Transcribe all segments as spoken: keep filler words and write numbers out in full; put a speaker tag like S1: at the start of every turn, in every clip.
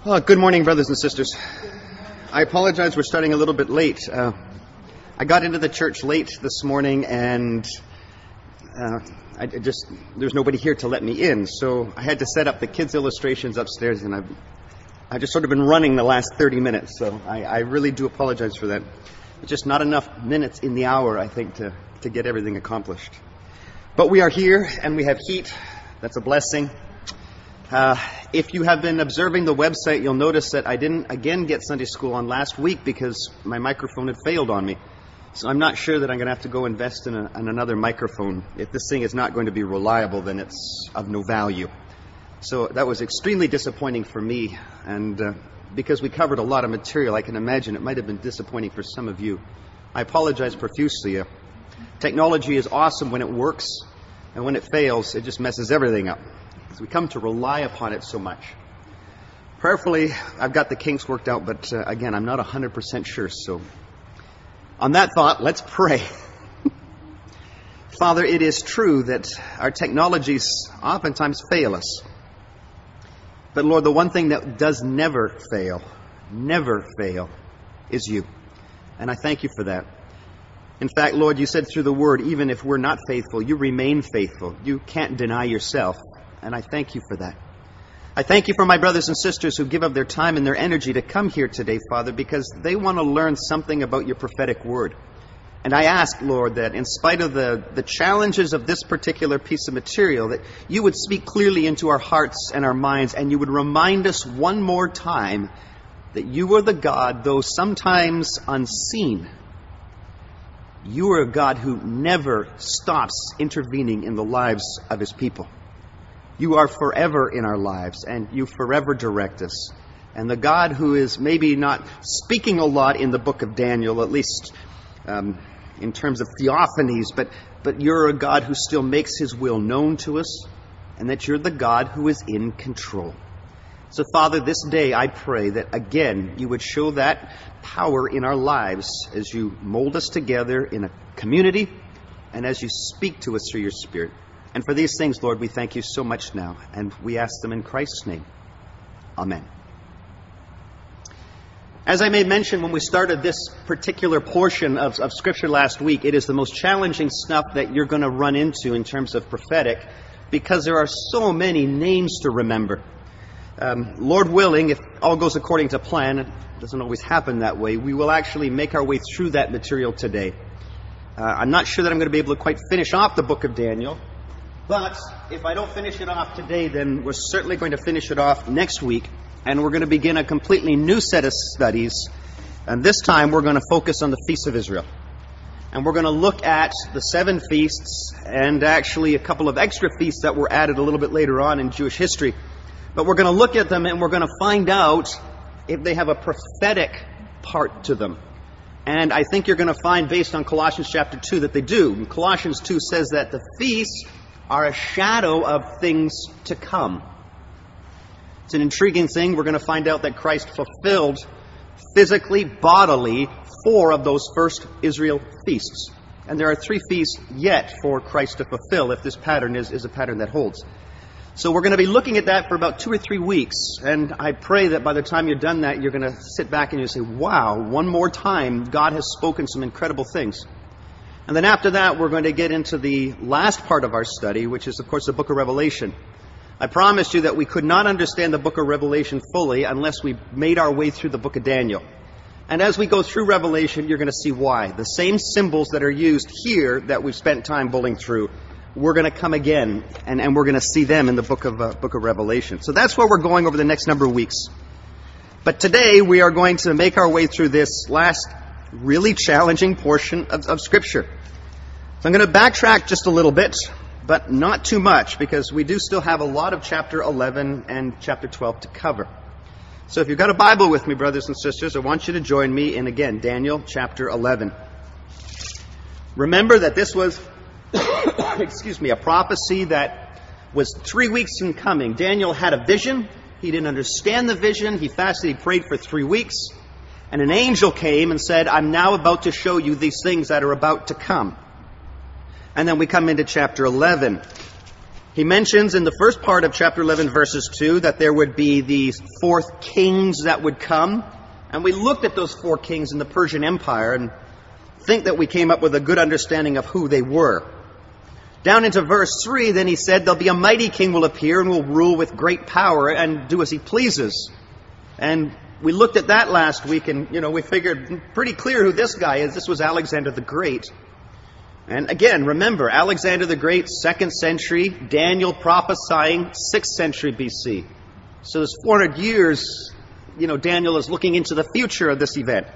S1: Well, good morning, brothers and sisters. I apologize, we're starting a little bit late. Uh, I got into the church late this morning, and uh, I just there's nobody here to let me in, so I had to set up the kids' illustrations upstairs, and I've I've just sort of been running the last thirty minutes, so I, I really do apologize for that. It's just not enough minutes in the hour, I think, to, to get everything accomplished. But we are here, and we have heat. That's a blessing. Uh, if you have been observing the website, you'll notice that I didn't again get Sunday school on last week because my microphone had failed on me. So I'm not sure that I'm going to have to go invest in, a, in another microphone. If this thing is not going to be reliable, then it's of no value. So that was extremely disappointing for me. And uh, because we covered a lot of material, I can imagine it might have been disappointing for some of you. I apologize profusely. Uh, technology is awesome when it works, and when it fails, it just messes everything up. We come to rely upon it so much. Prayerfully, I've got the kinks worked out, but uh, again, I'm not one hundred percent sure. So on that thought, let's pray. Father, it is true that our technologies oftentimes fail us. But Lord, the one thing that does never fail, never fail, is you. And I thank you for that. In fact, Lord, you said through the word, even if we're not faithful, you remain faithful. You can't deny yourself. And I thank you for that. I thank you for my brothers and sisters who give up their time and their energy to come here today, Father, because they want to learn something about your prophetic word. And I ask, Lord, that in spite of the, the challenges of this particular piece of material, that you would speak clearly into our hearts and our minds, and you would remind us one more time that you are the God, though sometimes unseen. You are a God who never stops intervening in the lives of his people. You are forever in our lives, and you forever direct us. And the God who is maybe not speaking a lot in the book of Daniel, at least um, in terms of theophanies, but, but you're a God who still makes his will known to us, and that you're the God who is in control. So, Father, this day I pray that, again, you would show that power in our lives as you mold us together in a community and as you speak to us through your Spirit. And for these things, Lord, we thank you so much now, and we ask them in Christ's name. Amen. As I made mention when we started this particular portion of, of Scripture last week, it is the most challenging stuff that you're going to run into in terms of prophetic, because there are so many names to remember. Um, Lord willing, if all goes according to plan, it doesn't always happen that way, we will actually make our way through that material today. Uh, I'm not sure that I'm going to be able to quite finish off the book of Daniel. But if I don't finish it off today, then we're certainly going to finish it off next week. And we're going to begin a completely new set of studies. And this time we're going to focus on the Feasts of Israel. And we're going to look at the seven feasts and actually a couple of extra feasts that were added a little bit later on in Jewish history. But we're going to look at them and we're going to find out if they have a prophetic part to them. And I think you're going to find, based on Colossians chapter two, that they do. And Colossians two says that the feasts are a shadow of things to come. It's an intriguing thing. We're going to find out that Christ fulfilled physically, bodily, four of those first Israel feasts. And there are three feasts yet for Christ to fulfill if this pattern is, is a pattern that holds. So we're going to be looking at that for about two or three weeks. And I pray that by the time you're done that, you're going to sit back and you say, wow, one more time, God has spoken some incredible things. And then after that, we're going to get into the last part of our study, which is, of course, the book of Revelation. I promised you that we could not understand the book of Revelation fully unless we made our way through the book of Daniel. And as we go through Revelation, you're going to see why. The same symbols that are used here that we've spent time bulling through, we're going to come again, and, and we're going to see them in the book of, uh, book of Revelation. So that's where we're going over the next number of weeks. But today, we are going to make our way through this last really challenging portion of, of Scripture. So I'm going to backtrack just a little bit, but not too much, because we do still have a lot of chapter eleven and chapter twelve to cover. So if you've got a Bible with me, brothers and sisters, I want you to join me in, again, Daniel chapter eleven. Remember that this was, excuse me, a prophecy that was three weeks in coming. Daniel had a vision. He didn't understand the vision. He fasted, he prayed for three weeks. And an angel came and said, I'm now about to show you these things that are about to come. And then we come into chapter eleven. He mentions in the first part of chapter eleven, verses two, that there would be these fourth kings that would come. And we looked at those four kings in the Persian Empire and think that we came up with a good understanding of who they were. Down into verse three, then he said, there'll be a mighty king will appear and will rule with great power and do as he pleases. And we looked at that last week and, you know, we figured pretty clear who this guy is. This was Alexander the Great. And again, remember, Alexander the Great, second century, Daniel prophesying sixth century B C. So there's four hundred years, you know, Daniel is looking into the future of this event.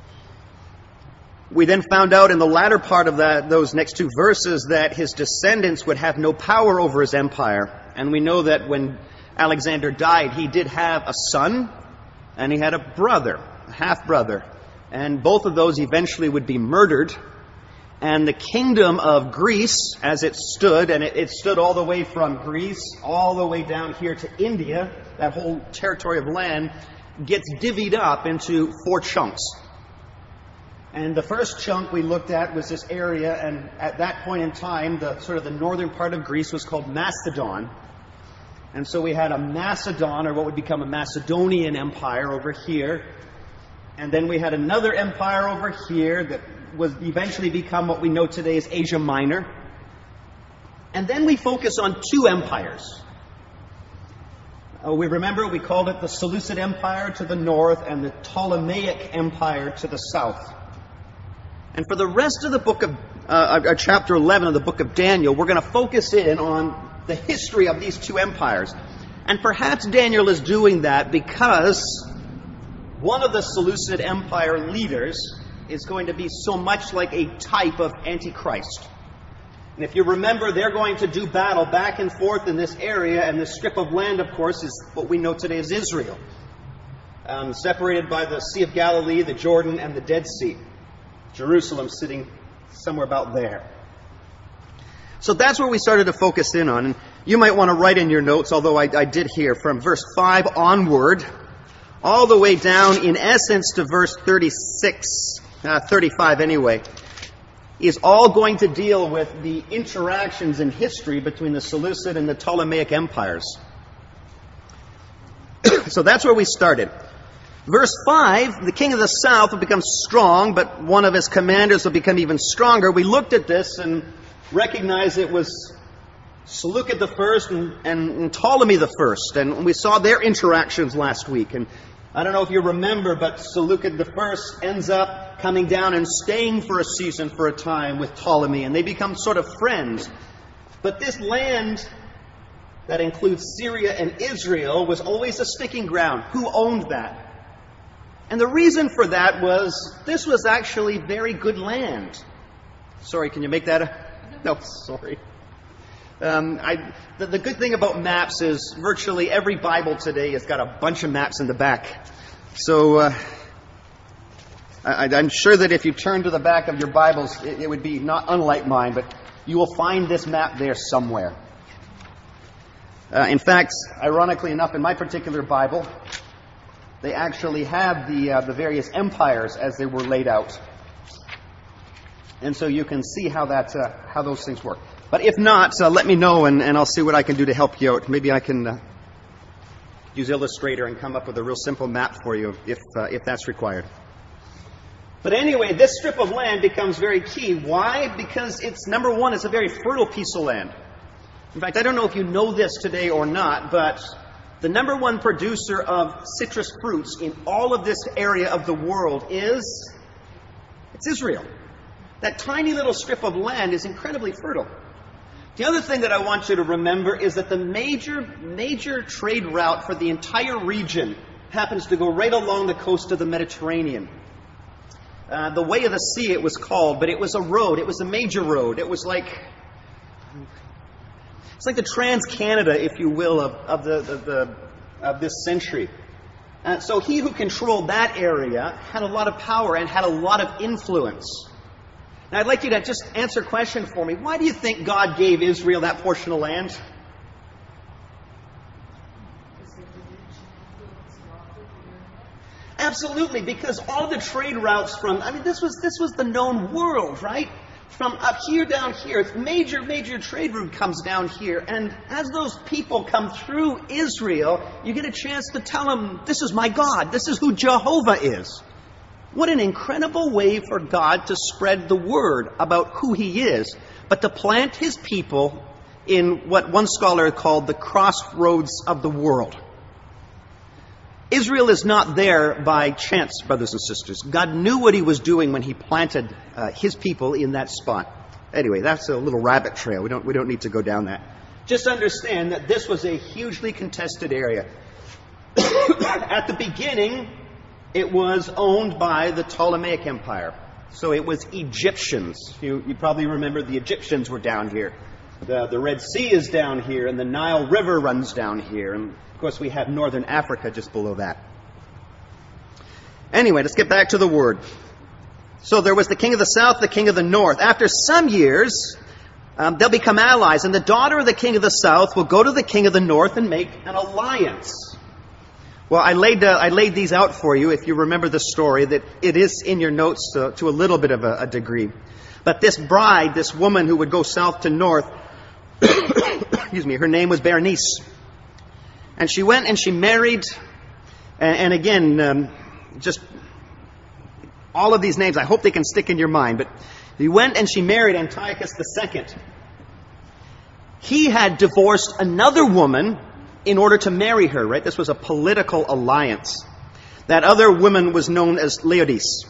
S1: We then found out in the latter part of that, those next two verses, that his descendants would have no power over his empire. And we know that when Alexander died, he did have a son, and he had a brother, a half-brother. And both of those eventually would be murdered. And the kingdom of Greece, as it stood, and it, it stood all the way from Greece, all the way down here to India, that whole territory of land, gets divvied up into four chunks. And the first chunk we looked at was this area, and at that point in time, the sort of the northern part of Greece was called Macedon. And so we had a Macedon, or what would become a Macedonian empire over here. And then we had another empire over here that would eventually become what we know today as Asia Minor. And then we focus on two empires. Uh, we remember we called it the Seleucid Empire to the north and the Ptolemaic Empire to the south. And for the rest of the book of, uh, uh, chapter eleven of the book of Daniel, we're going to focus in on the history of these two empires. And perhaps Daniel is doing that because one of the Seleucid Empire leaders is going to be so much like a type of Antichrist. And if you remember, they're going to do battle back and forth in this area, and this strip of land, of course, is what we know today as Israel, um, separated by the Sea of Galilee, the Jordan, and the Dead Sea. Jerusalem sitting somewhere about there. So that's where we started to focus in on. And you might want to write in your notes, although I, I did here, from verse five onward, all the way down, in essence, to verse thirty-six, uh, thirty-five anyway, is all going to deal with the interactions in history between the Seleucid and the Ptolemaic empires. So that's where we started. Verse five, the king of the south will become strong, but one of his commanders will become even stronger. We looked at this and recognized it was Seleucid the first and, and, and Ptolemy the first. And we saw their interactions last week. And I don't know if you remember, but Seleucid the first ends up coming down and staying for a season, for a time, with Ptolemy. And they become sort of friends. But this land that includes Syria and Israel was always a sticking ground. Who owned that? And the reason for that was this was actually very good land. Sorry, can you make that a... No, sorry. Um, I, the, the good thing about maps is virtually every Bible today has got a bunch of maps in the back. So uh, I, I'm sure that if you turn to the back of your Bibles, it, it would be not unlike mine, but you will find this map there somewhere. Uh, in fact, ironically enough, in my particular Bible, they actually have the uh, the various empires as they were laid out, and so you can see how that uh, how those things work. But if not, uh, let me know, and, and I'll see what I can do to help you out. Maybe I can uh, use Illustrator and come up with a real simple map for you if uh, if that's required. But anyway, this strip of land becomes very key. Why? Because it's, number one, it's a very fertile piece of land. In fact, I don't know if you know this today or not, but the number one producer of citrus fruits in all of this area of the world is, it's Israel. That tiny little strip of land is incredibly fertile. The other thing that I want you to remember is that the major, major trade route for the entire region happens to go right along the coast of the Mediterranean. Uh, the Way of the Sea it was called, but it was a road. It was a major road. It was like... It's like the Trans-Canada, if you will, of, of, the, the, the, of this century. Uh, so he who controlled that area had a lot of power and had a lot of influence. Now I'd like you to just answer a question for me. Why do you think God gave Israel that portion of land? Absolutely, because all the trade routes from, I mean, this was this was the known world, right? from up here down here, it's major, major trade route comes down here. And as those people come through Israel, you get a chance to tell them, this is my God. This is who Jehovah is. What an incredible way for God to spread the word about who he is, but to plant his people in what one scholar called the crossroads of the world. Israel is not there by chance, brothers and sisters. God knew what he was doing when he planted uh, his people in that spot. Anyway, that's a little rabbit trail. We don't, we don't need to go down that. Just understand that this was a hugely contested area. At the beginning, it was owned by the Ptolemaic Empire. So it was Egyptians. You, you probably remember the Egyptians were down here. The, the Red Sea is down here, and the Nile River runs down here. And of course, we have northern Africa just below that. Anyway, let's get back to the word. So there was the king of the south, the king of the north. After some years, um, they'll become allies, and the daughter of the king of the south will go to the king of the north and make an alliance. Well, I laid uh, I laid these out for you, if you remember the story, that it is in your notes to, to a little bit of a, a degree. But this bride, this woman who would go south to north, excuse me, her name was Berenice. And she went and she married, and, and again, um, just all of these names, I hope they can stick in your mind, but she went and she married Antiochus the Second. He had divorced another woman in order to marry her, right? This was a political alliance. That other woman was known as Laodice.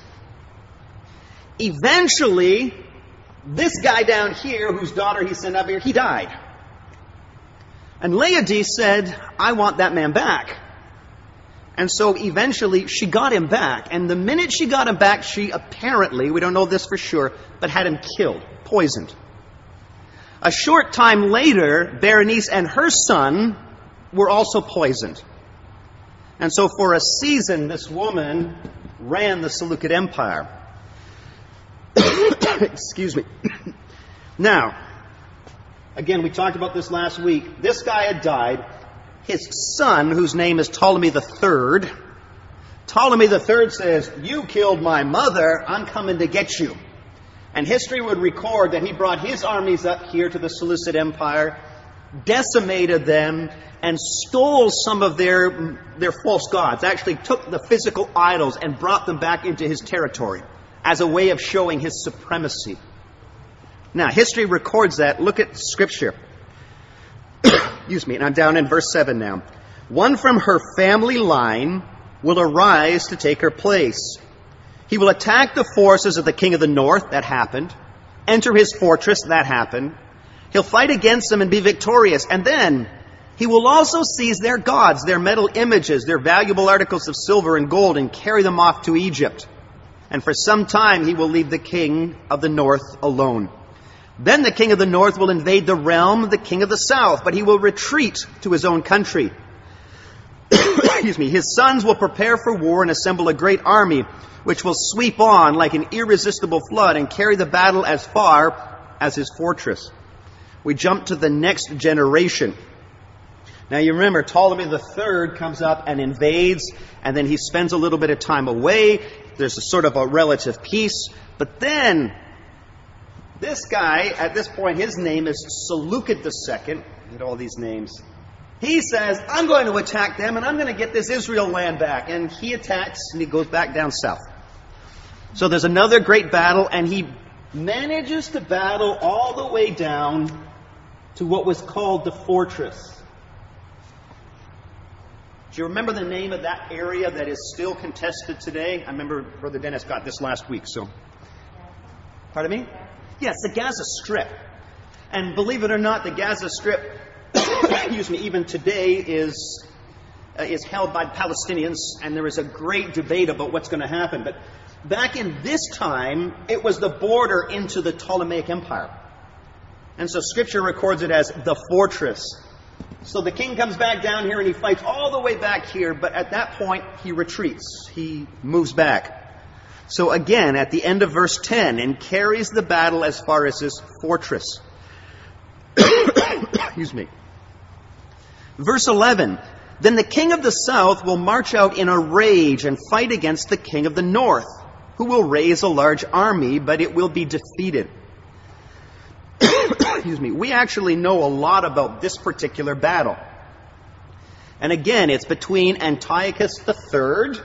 S1: Eventually, this guy down here, whose daughter he sent up here, he died. And Laodice said, I want that man back. And so eventually she got him back. And the minute she got him back, she apparently, we don't know this for sure, but had him killed, poisoned. A short time later, Berenice and her son were also poisoned. And so for a season, this woman ran the Seleucid Empire. Excuse me. Now, again, we talked about this last week. This guy had died. His son, whose name is Ptolemy the Third, Ptolemy the Third says, you killed my mother, I'm coming to get you. And history would record that he brought his armies up here to the Seleucid Empire, decimated them, and stole some of their, their false gods. Actually took the physical idols and brought them back into his territory as a way of showing his supremacy. Now, history records that. Look at Scripture. Excuse me, and I'm down in verse seven now. One from her family line will arise to take her place. He will attack the forces of the king of the north. That happened. Enter his fortress. That happened. He'll fight against them and be victorious. And then he will also seize their gods, their metal images, their valuable articles of silver and gold, and carry them off to Egypt. And for some time he will leave the king of the north alone. Then the king of the north will invade the realm of the king of the south, but he will retreat to his own country. Excuse me. His sons will prepare for war and assemble a great army, which will sweep on like an irresistible flood and carry the battle as far as his fortress. We jump to the next generation. Now you remember, Ptolemy the Third comes up and invades, and then he spends a little bit of time away. There's a sort of a relative peace. But then, this guy, at this point, his name is Seleucid the Second. Get all these names. He says, I'm going to attack them, and I'm going to get this Israel land back. And he attacks, and he goes back down south. So there's another great battle, and he manages to battle all the way down to what was called the fortress. Do you remember the name of that area that is still contested today? I remember Brother Dennis got this last week, so. Pardon me? Yes, the Gaza Strip. And believe it or not, the Gaza Strip, excuse me, even today is uh, is held by Palestinians, and there is a great debate about what's going to happen. But back in this time, it was the border into the Ptolemaic Empire. And so Scripture records it as the fortress. So the king comes back down here and he fights all the way back here, but at that point he retreats. He moves back. So again, at the end of verse ten, and carries the battle as far as his fortress. Excuse me. Verse eleven, then the king of the south will march out in a rage and fight against the king of the north, who will raise a large army, but it will be defeated. excuse me, we actually know a lot about this particular battle. And again, it's between Antiochus the Third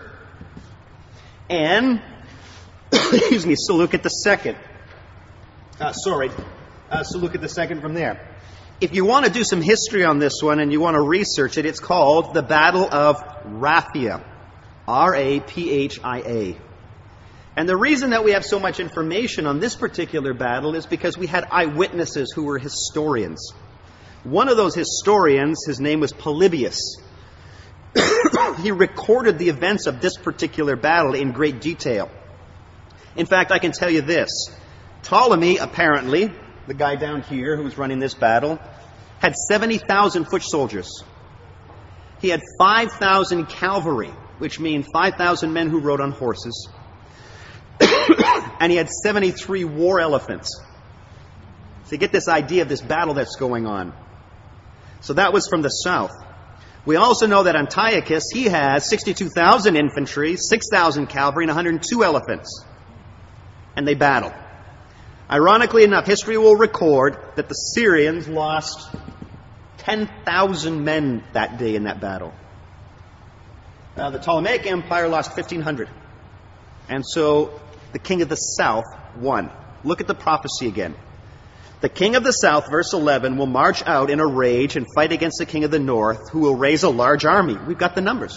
S1: and, excuse me, Seleucus the Second. Uh, sorry, uh, Seleucus the Second from there. If you want to do some history on this one and you want to research it, it's called the Battle of Raphia. R A P H I A. And the reason that we have so much information on this particular battle is because we had eyewitnesses who were historians. One of those historians, his name was Polybius. He recorded the events of this particular battle in great detail. In fact, I can tell you this. Ptolemy, apparently, the guy down here who was running this battle, had seventy thousand foot soldiers. He had five thousand cavalry, which means five thousand men who rode on horses. And he had seventy-three war elephants. So you get this idea of this battle that's going on. So that was from the south. We also know that Antiochus, he has sixty-two thousand infantry, six thousand cavalry, and one hundred two elephants. And they battle. Ironically enough, history will record that the Syrians lost ten thousand men that day in that battle. Uh, the Ptolemaic Empire lost fifteen hundred. And so the king of the south won. Look at the prophecy again. The king of the south, verse eleven, will march out in a rage and fight against the king of the north, who will raise a large army. We've got the numbers.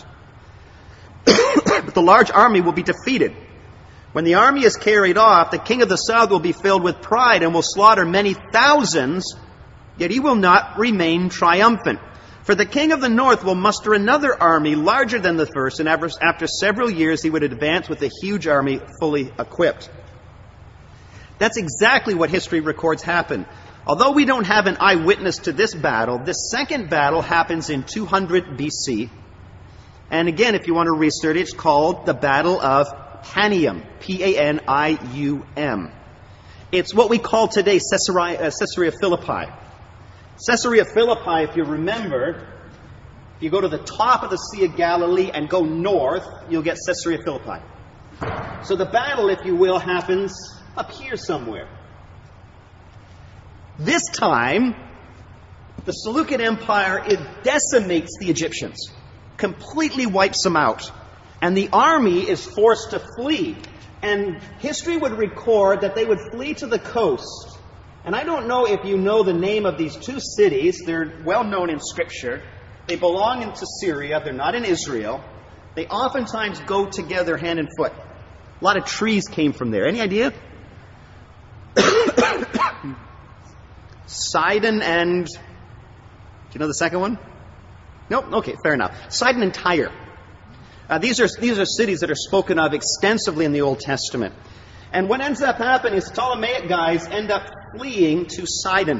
S1: But the large army will be defeated. When the army is carried off, the king of the south will be filled with pride and will slaughter many thousands, yet he will not remain triumphant. For the king of the north will muster another army larger than the first, and after, after several years he would advance with a huge army fully equipped. That's exactly what history records happened. Although we don't have an eyewitness to this battle, this second battle happens in two hundred B C. And again, if you want to research it, it's called the Battle of Panium, P A N I U M. It's what we call today Caesarea, uh, Caesarea Philippi. Caesarea Philippi, if you remember, if you go to the top of the Sea of Galilee and go north, you'll get Caesarea Philippi. So the battle, if you will, happens up here somewhere. This time, the Seleucid Empire, it decimates the Egyptians, completely wipes them out, and the army is forced to flee. And history would record that they would flee to the coast. And I don't know if you know the name of these two cities. They're well known in Scripture. They belong into Syria. They're not in Israel. They oftentimes go together hand and foot. A lot of trees came from there. Any idea? Sidon and... Do you know the second one? Nope. Okay, fair enough. Sidon and Tyre. Uh, these are these are cities that are spoken of extensively in the Old Testament. And what ends up happening is the Ptolemaic guys end up fleeing to Sidon.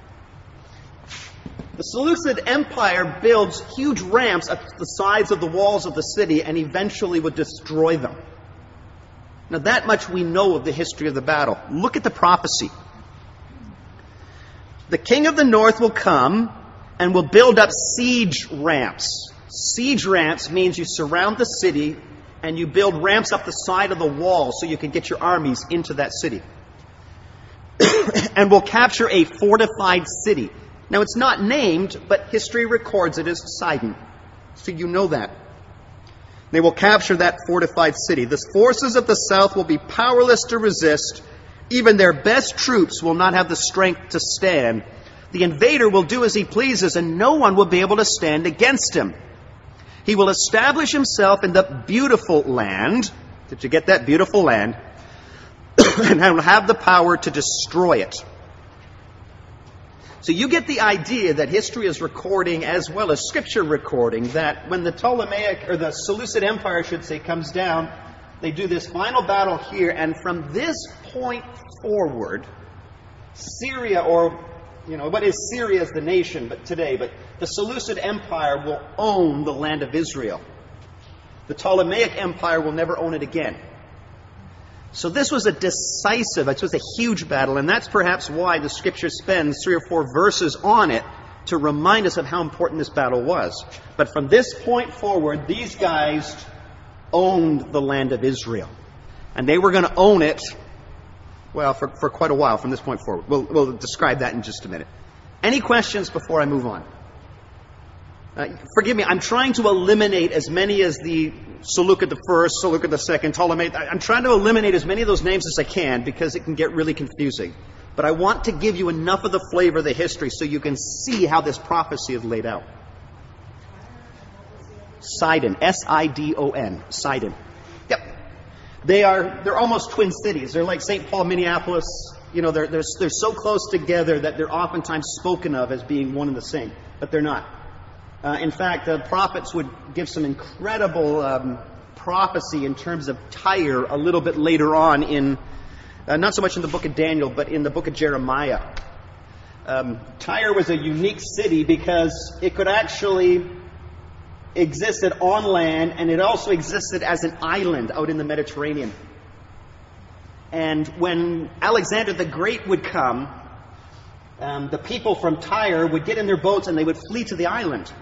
S1: The Seleucid Empire builds huge ramps at the sides of the walls of the city and eventually would destroy them. Now that much we know of the history of the battle. Look at the prophecy. The king of the north will come and will build up siege ramps. Siege ramps means you surround the city and you build ramps up the side of the wall so you can get your armies into that city. And will capture a fortified city. Now it's not named, but history records it as Sidon. So you know that. They will capture that fortified city. The forces of the south will be powerless to resist. Even their best troops will not have the strength to stand. The invader will do as he pleases, and no one will be able to stand against him. He will establish himself in the beautiful land. Did you get that? Beautiful land. And will have the power to destroy it. So you get the idea that history is recording, as well as Scripture recording, that when the Ptolemaic, or the Seleucid Empire, I should say, comes down, they do this final battle here, and from this point forward, Syria, or, you know, what is Syria as the nation but today, but the Seleucid Empire will own the land of Israel. The Ptolemaic Empire will never own it again. So this was a decisive, it was a huge battle, and that's perhaps why the Scripture spends three or four verses on it to remind us of how important this battle was. But from this point forward, these guys owned the land of Israel. And they were going to own it Well, for, for quite a while from this point forward. We'll, we'll describe that in just a minute. Any questions before I move on? Uh, forgive me, I'm trying to eliminate as many as the Seleucid the first, Seleucid the second, Ptolemaic. I'm trying to eliminate as many of those names as I can because it can get really confusing. But I want to give you enough of the flavor of the history so you can see how this prophecy is laid out. Sidon, S I D O N, Sidon. Yep. They are, they're almost twin cities. They're like Saint Paul, Minneapolis. You know, they're, they're, they're so close together that they're oftentimes spoken of as being one and the same. But they're not. Uh, in fact, the prophets would give some incredible um, prophecy in terms of Tyre a little bit later on in, uh, not so much in the book of Daniel, but in the book of Jeremiah. Um, Tyre was a unique city because it could actually existed on land, and it also existed as an island out in the Mediterranean. And when Alexander the Great would come, um, the people from Tyre would get in their boats and they would flee to the island.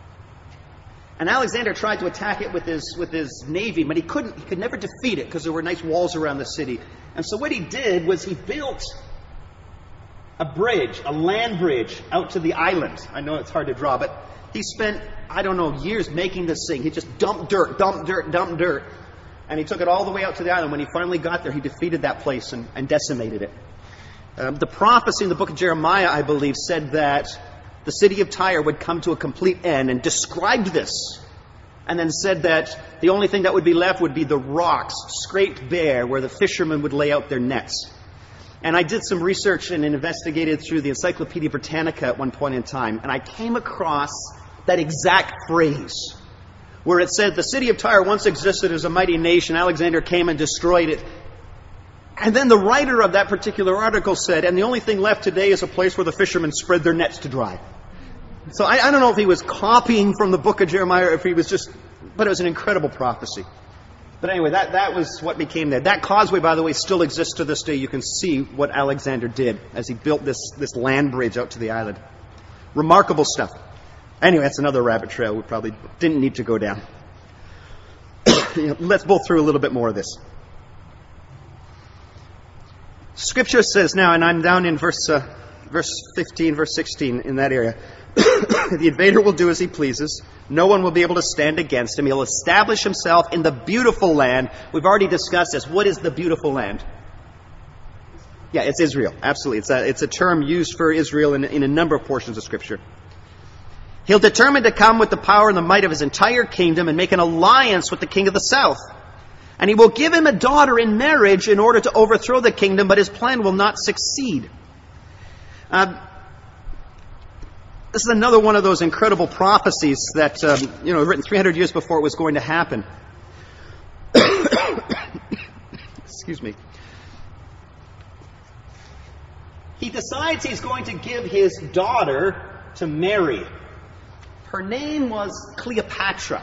S1: And Alexander tried to attack it with his with his navy, but he couldn't. He could never defeat it because there were nice walls around the city. And so what he did was he built a bridge, a land bridge, out to the island. I know it's hard to draw, but he spent, I don't know, years making this thing. He just dumped dirt, dumped dirt, dumped dirt. And he took it all the way out to the island. When he finally got there, he defeated that place and, and decimated it. Um, the prophecy in the book of Jeremiah, I believe, said that the city of Tyre would come to a complete end and described this. And then said that the only thing that would be left would be the rocks, scraped bare, where the fishermen would lay out their nets. And I did some research and investigated through the Encyclopedia Britannica at one point in time. And I came across that exact phrase, where it said the city of Tyre once existed as a mighty nation. Alexander came and destroyed it. And then the writer of that particular article said, and the only thing left today is a place where the fishermen spread their nets to dry. So I, I don't know if he was copying from the book of Jeremiah or if he was just, but it was an incredible prophecy. But anyway, that, that was what became there. That causeway, by the way, still exists to this day. You can see what Alexander did as he built this, this land bridge out to the island. Remarkable stuff. Anyway, that's another rabbit trail we probably didn't need to go down. Let's both through a little bit more of this. Scripture says now, and I'm down in verse uh, verse fifteen, verse sixteen, in that area. The invader will do as he pleases. No one will be able to stand against him. He'll establish himself in the beautiful land. We've already discussed this. What is the beautiful land? Yeah, it's Israel. Absolutely. It's a, it's a term used for Israel in, in a number of portions of Scripture. He'll determine to come with the power and the might of his entire kingdom and make an alliance with the king of the south. And he will give him a daughter in marriage in order to overthrow the kingdom, but his plan will not succeed. Uh, this is another one of those incredible prophecies that, um, you know, written three hundred years before it was going to happen. Excuse me. He decides he's going to give his daughter to Mary. Her name was Cleopatra.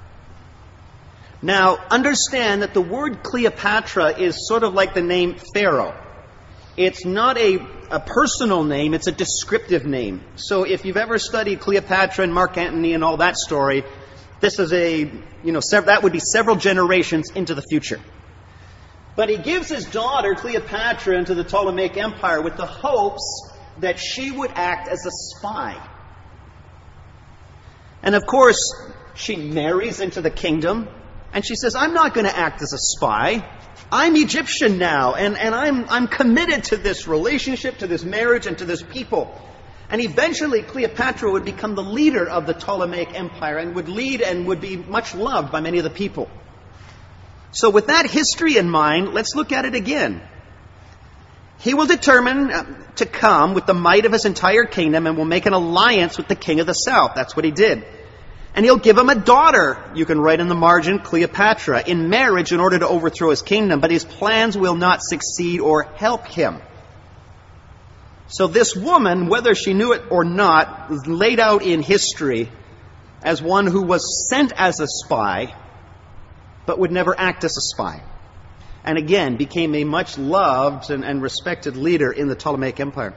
S1: Now, understand that the word Cleopatra is sort of like the name Pharaoh. It's not a, a personal name, it's a descriptive name. So if you've ever studied Cleopatra and Mark Antony and all that story, this is a, you know, sev- that would be several generations into the future. But he gives his daughter, Cleopatra, into the Ptolemaic Empire with the hopes that she would act as a spy. And of course, she marries into the kingdom, and she says, I'm not going to act as a spy. I'm Egyptian now, and, and I'm, I'm committed to this relationship, to this marriage, and to this people. And eventually, Cleopatra would become the leader of the Ptolemaic Empire and would lead and would be much loved by many of the people. So with that history in mind, let's look at it again. He will determine to come with the might of his entire kingdom and will make an alliance with the king of the south. That's what he did. And he'll give him a daughter, you can write in the margin, Cleopatra, in marriage in order to overthrow his kingdom. But his plans will not succeed or help him. So this woman, whether she knew it or not, was laid out in history as one who was sent as a spy, but would never act as a spy. And again, became a much loved and, and respected leader in the Ptolemaic Empire.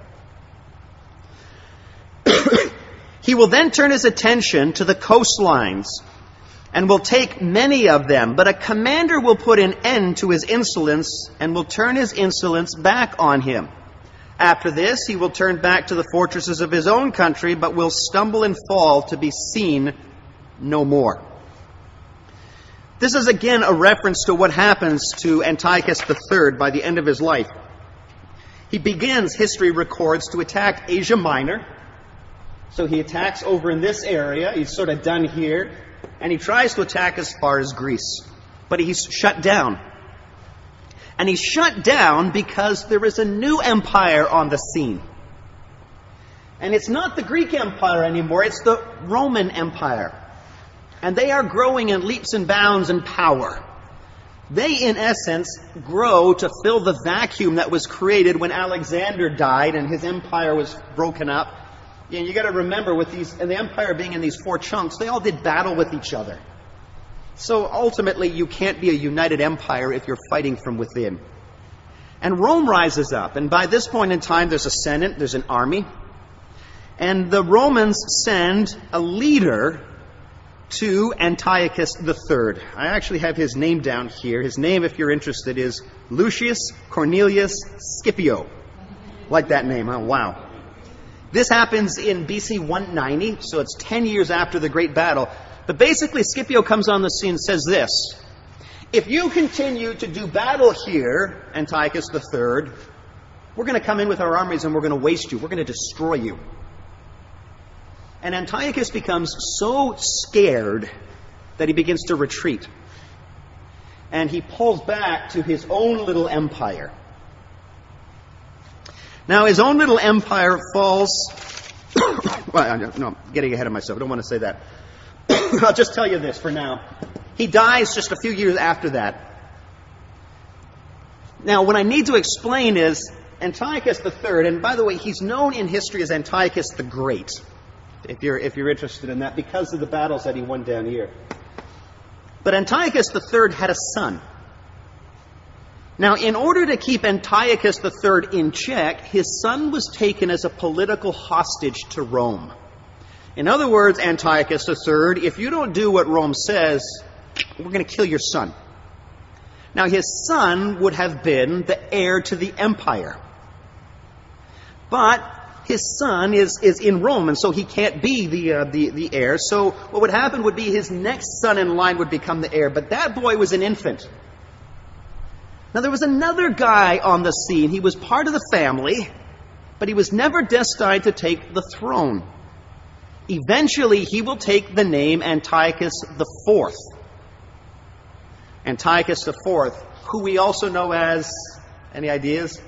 S1: He will then turn his attention to the coastlines and will take many of them. But a commander will put an end to his insolence and will turn his insolence back on him. After this, he will turn back to the fortresses of his own country, but will stumble and fall to be seen no more. This is again a reference to what happens to Antiochus the Third by the end of his life. He begins, history records, to attack Asia Minor. So he attacks over in this area. He's sort of done here. And he tries to attack as far as Greece. But he's shut down. And he's shut down because there is a new empire on the scene. And it's not the Greek Empire anymore. It's the Roman Empire. And they are growing in leaps and bounds in power. They, in essence, grow to fill the vacuum that was created when Alexander died and his empire was broken up. And you got to remember, with these, and the empire being in these four chunks, they all did battle with each other. So ultimately, you can't be a united empire if you're fighting from within. And Rome rises up, and by this point in time, there's a senate, there's an army, and the Romans send a leader to Antiochus the Third. I actually have his name down here. His name, if you're interested, is Lucius Cornelius Scipio. Like that name, huh? Wow. This happens in B C one ninety, so it's ten years after the great battle. But basically, Scipio comes on the scene and says this: if you continue to do battle here, Antiochus the Third, we're going to come in with our armies and we're going to waste you. We're going to destroy you. And Antiochus becomes so scared that he begins to retreat. And he pulls back to his own little empire. Now, his own little empire falls... well, no, I'm getting ahead of myself. I don't want to say that. I'll just tell you this for now. He dies just a few years after that. Now, what I need to explain is Antiochus the Third, and by the way, he's known in history as Antiochus the Great, if you're, if you're interested in that, because of the battles that he won down here. But Antiochus the Third had a son. Now, in order to keep Antiochus the Third in check, his son was taken as a political hostage to Rome. In other words, Antiochus the Third, if you don't do what Rome says, we're going to kill your son. Now, his son would have been the heir to the empire. But his son is, is in Rome, and so he can't be the, uh, the, the heir. So what would happen would be his next son in line would become the heir. But that boy was an infant. Now, there was another guy on the scene. He was part of the family, but he was never destined to take the throne. Eventually, he will take the name Antiochus the Fourth. Antiochus the Fourth, who we also know as, any ideas?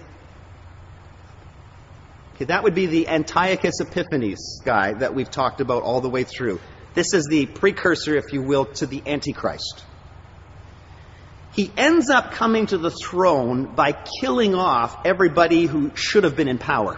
S1: Okay, that would be the Antiochus Epiphanes guy that we've talked about all the way through. This is the precursor, if you will, to the Antichrist. He ends up coming to the throne by killing off everybody who should have been in power.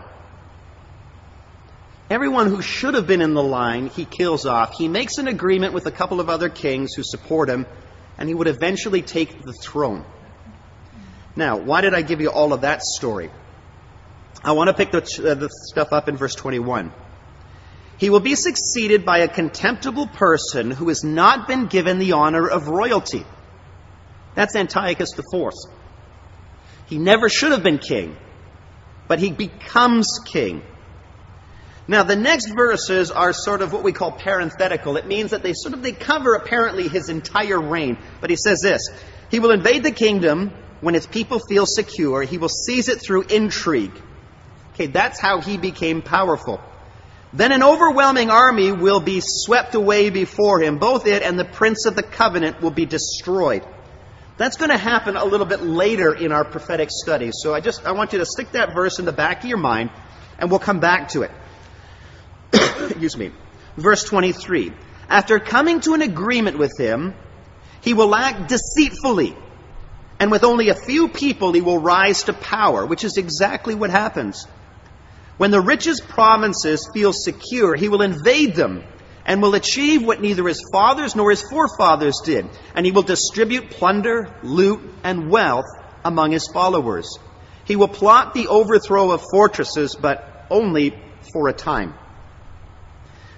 S1: Everyone who should have been in the line, he kills off. He makes an agreement with a couple of other kings who support him, and he would eventually take the throne. Now, why did I give you all of that story? I want to pick the, uh, the stuff up in verse twenty-one. He will be succeeded by a contemptible person who has not been given the honor of royalty. That's Antiochus the Fourth. He never should have been king, but he becomes king. Now, the next verses are sort of what we call parenthetical. It means that they sort of, they cover apparently his entire reign. But he says this: he will invade the kingdom when its people feel secure. He will seize it through intrigue. Okay, that's how he became powerful. Then an overwhelming army will be swept away before him. Both it and the prince of the covenant will be destroyed. That's going to happen a little bit later in our prophetic study. So I just, I want you to stick that verse in the back of your mind, and we'll come back to it. Excuse me. Verse twenty-three. After coming to an agreement with him, he will act deceitfully, and with only a few people he will rise to power, which is exactly what happens. When the richest provinces feel secure, he will invade them and will achieve what neither his fathers nor his forefathers did, and he will distribute plunder, loot, and wealth among his followers. He will plot the overthrow of fortresses, but only for a time.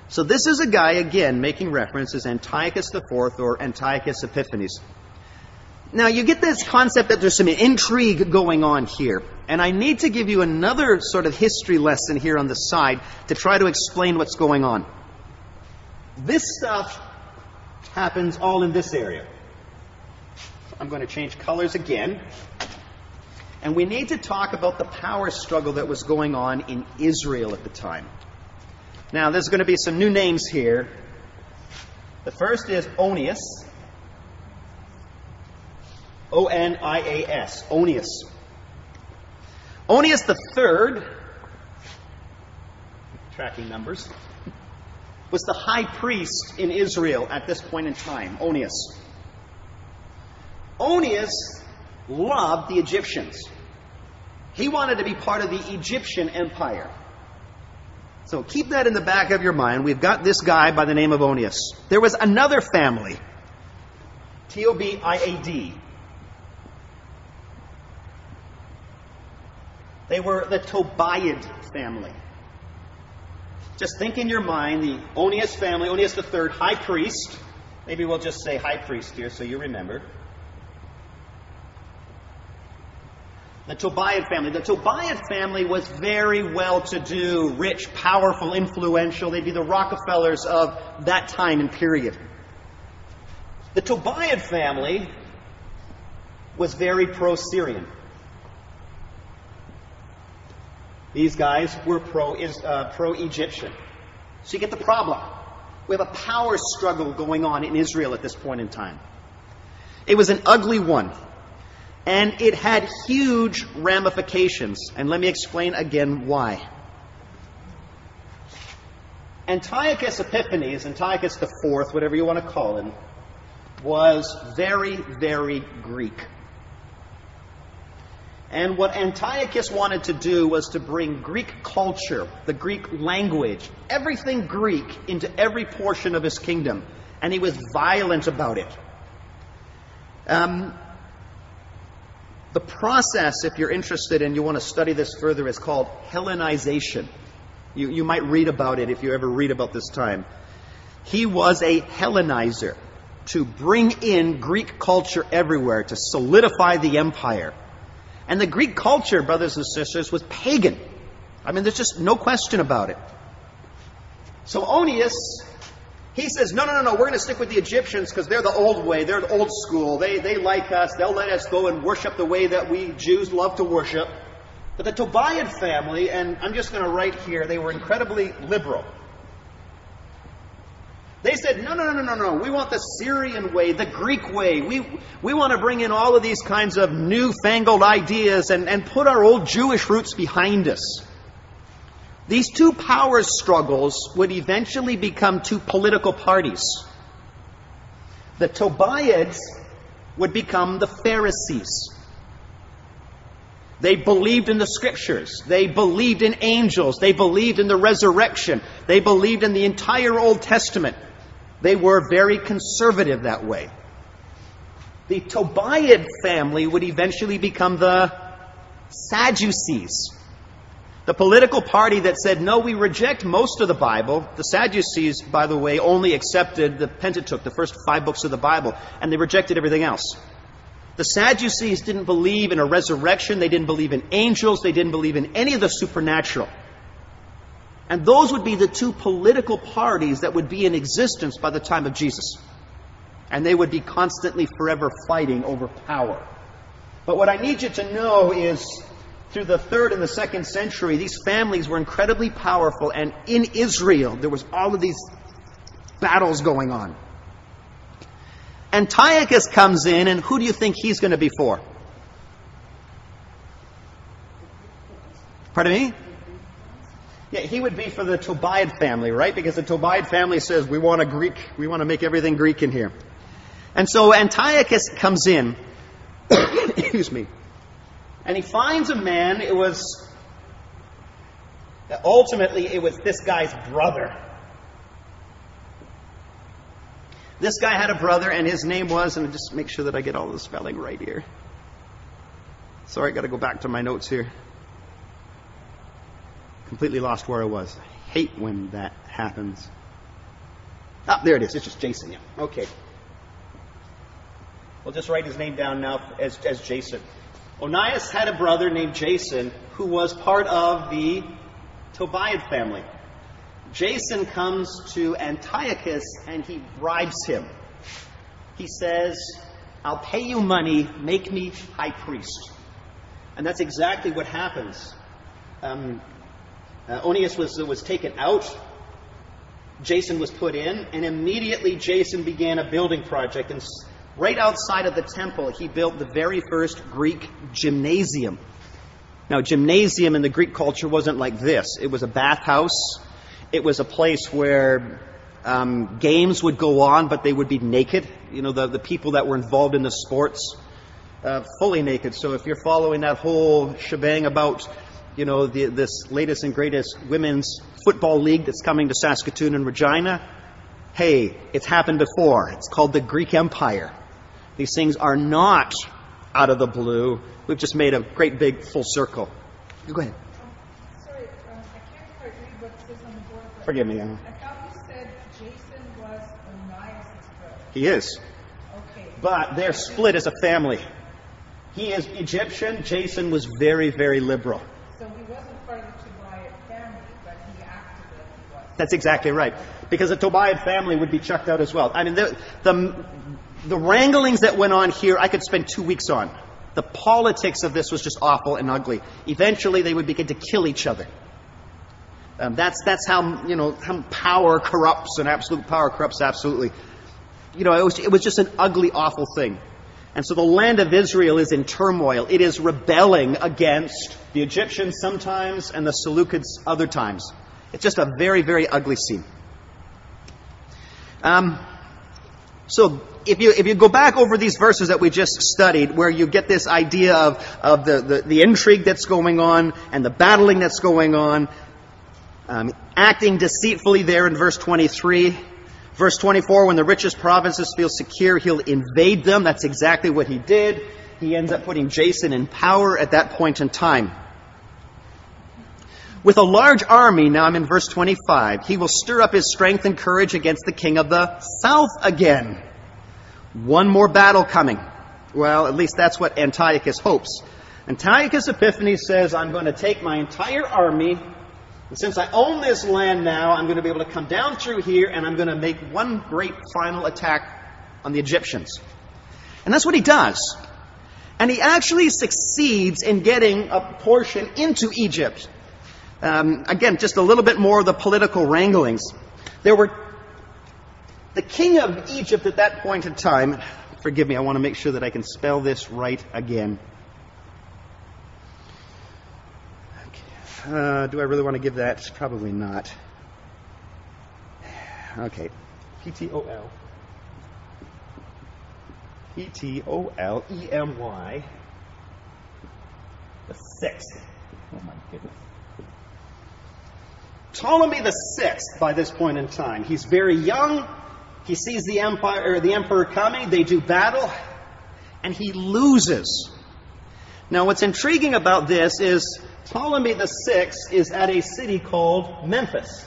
S1: So this is a guy, again, making reference as Antiochus the Fourth or Antiochus Epiphanes. Now, you get this concept that there's some intrigue going on here. And I need to give you another sort of history lesson here on the side to try to explain what's going on. This stuff happens all in this area. I'm going to change colors again. And we need to talk about the power struggle that was going on in Israel at the time. Now, there's going to be some new names here. The first is Onias. O N I A S. Onias. Onias the third, tracking numbers, was the high priest in Israel at this point in time. Onias. Onias loved the Egyptians. He wanted to be part of the Egyptian empire. So keep that in the back of your mind. We've got this guy by the name of Onias. There was another family, T O B I A D. They were the Tobiad family. Just think in your mind, the Onias family, Onias the third, high priest. Maybe we'll just say high priest here so you remember. The Tobiad family. The Tobiad family was very well-to-do, rich, powerful, influential. They'd be the Rockefellers of that time and period. The Tobiad family was very pro-Syrian. These guys were pro, uh, pro-Egyptian. So you get the problem. We have a power struggle going on in Israel at this point in time. It was an ugly one. And it had huge ramifications. And let me explain again why. Antiochus Epiphanes, Antiochus the Fourth, whatever you want to call him, was very, very Greek. And what Antiochus wanted to do was to bring Greek culture, the Greek language, everything Greek into every portion of his kingdom. And he was violent about it. Um, the process, if you're interested and you want to study this further, is called Hellenization. You, you might read about it if you ever read about this time. He was a Hellenizer, to bring in Greek culture everywhere, to solidify the empire. And the Greek culture, brothers and sisters, was pagan. I mean, there's just no question about it. So Onias, he says, no, no, no, no, we're going to stick with the Egyptians because they're the old way. They're the old school. They, they like us. They'll let us go and worship the way that we Jews love to worship. But the Tobiad family, and I'm just going to write here, they were incredibly liberal. They said, no, no, no, no, no, no. We want the Syrian way, the Greek way. We we want to bring in all of these kinds of newfangled ideas and, and put our old Jewish roots behind us. These two power struggles would eventually become two political parties. The Tobiads would become the Pharisees. They believed in the Scriptures. They believed in angels. They believed in the resurrection. They believed in the entire Old Testament. They were very conservative that way. The Tobiad family would eventually become the Sadducees. The political party that said, no, we reject most of the Bible. The Sadducees, by the way, only accepted the Pentateuch, the first five books of the Bible, and they rejected everything else. The Sadducees didn't believe in a resurrection. They didn't believe in angels. They didn't believe in any of the supernatural. And those would be the two political parties that would be in existence by the time of Jesus. And they would be constantly, forever fighting over power. But what I need you to know is, through the third and the second century, these families were incredibly powerful. And in Israel, there was all of these battles going on. Antiochus comes in, and who do you think he's going to be for? Pardon me? Yeah, he would be for the Tobiad family, right? Because the Tobiad family says, we want a Greek, we want to make everything Greek in here. And so Antiochus comes in, excuse me, and he finds a man. It was, ultimately, it was this guy's brother. This guy had a brother, and his name was, and just make sure that I get all the spelling right here. Sorry, I got to go back to my notes here. Completely lost where I was. I hate when that happens. Ah, there it is. It's just Jason, yeah. Okay. We'll just write his name down now as, as Jason. Onias had a brother named Jason who was part of the Tobiad family. Jason comes to Antiochus and he bribes him. He says, I'll pay you money, make me high priest. And that's exactly what happens. Um, uh, Onias was, was taken out. Jason was put in, and immediately Jason began a building project. And right outside of the temple, he built the very first Greek gymnasium. Now, gymnasium in the Greek culture wasn't like this. It was a bathhouse. It was a place where um, games would go on, but they would be naked. You know, the, the people that were involved in the sports, uh, fully naked. So if you're following that whole shebang about, you know, the, this latest and greatest women's football league that's coming to Saskatoon and Regina, hey, it's happened before. It's called the Greek Empire. These things are not out of the blue. We've just made a great big full circle. Go ahead.
S2: Um, sorry, um, I can't quite read what says on the board.
S1: Forgive me. Anna.
S2: I thought you said Jason was Onias' brother.
S1: He is.
S2: Okay.
S1: But they're split as a family. He is Egyptian. Jason was very, very liberal.
S2: So he wasn't part of the Tobiad family, but he acted like he was.
S1: That's exactly right. Because the Tobiad family would be chucked out as well. I mean, the, the, the wranglings that went on here, I could spend two weeks on. The politics of this was just awful and ugly. Eventually, they would begin to kill each other. Um, that's that's how, you know, how power corrupts, and absolute power corrupts absolutely. You know, it was, it was just an ugly, awful thing. And so the land of Israel is in turmoil. It is rebelling against the Egyptians sometimes and the Seleucids other times. It's just a very, very ugly scene. Um, so if you if you go back over these verses that we just studied, where you get this idea of, of the, the, the intrigue that's going on and the battling that's going on, um, acting deceitfully there in verse twenty-three. Verse twenty-four, when the richest provinces feel secure, he'll invade them. That's exactly what he did. He ends up putting Jason in power at that point in time. With a large army, now I'm in verse twenty-five, he will stir up his strength and courage against the king of the south again. One more battle coming. Well, at least that's what Antiochus hopes. Antiochus Epiphanes says, I'm going to take my entire army, and since I own this land now, I'm going to be able to come down through here and I'm going to make one great final attack on the Egyptians. And that's what he does. And he actually succeeds in getting a portion into Egypt. Um, again, just a little bit more of the political wranglings. There were the king of Egypt at that point in time. Forgive me, I want to make sure that I can spell this right again. Uh, do I really want to give that? Probably not. Okay. P T O L. P T O L E M Y. The sixth. Oh my goodness. Ptolemy the sixth, by this point in time. He's very young. He sees the empire, or the emperor coming. They do battle. And he loses. Now what's intriguing about this is Ptolemy the sixth is at a city called Memphis.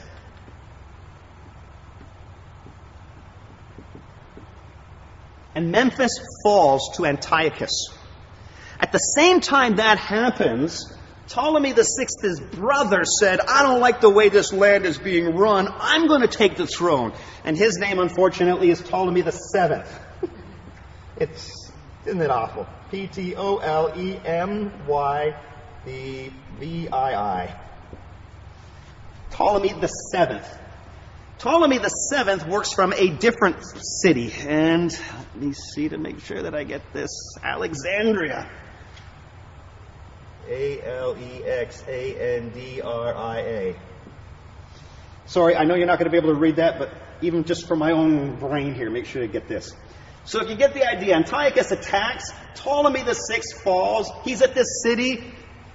S1: And Memphis falls to Antiochus. At the same time that happens, Ptolemy the sixth's brother said, I don't like the way this land is being run. I'm going to take the throne. And his name, unfortunately, is Ptolemy the seventh. It's, isn't it awful? P T O L E M Y the V I I. Ptolemy the seventh. Ptolemy the seventh works from a different city. And let me see to make sure that I get this. Alexandria. A L E X A N D R I A. Sorry, I know you're not going to be able to read that, but even just for my own brain here, make sure you get this. So if you get the idea, Antiochus attacks, Ptolemy the sixth falls, he's at this city.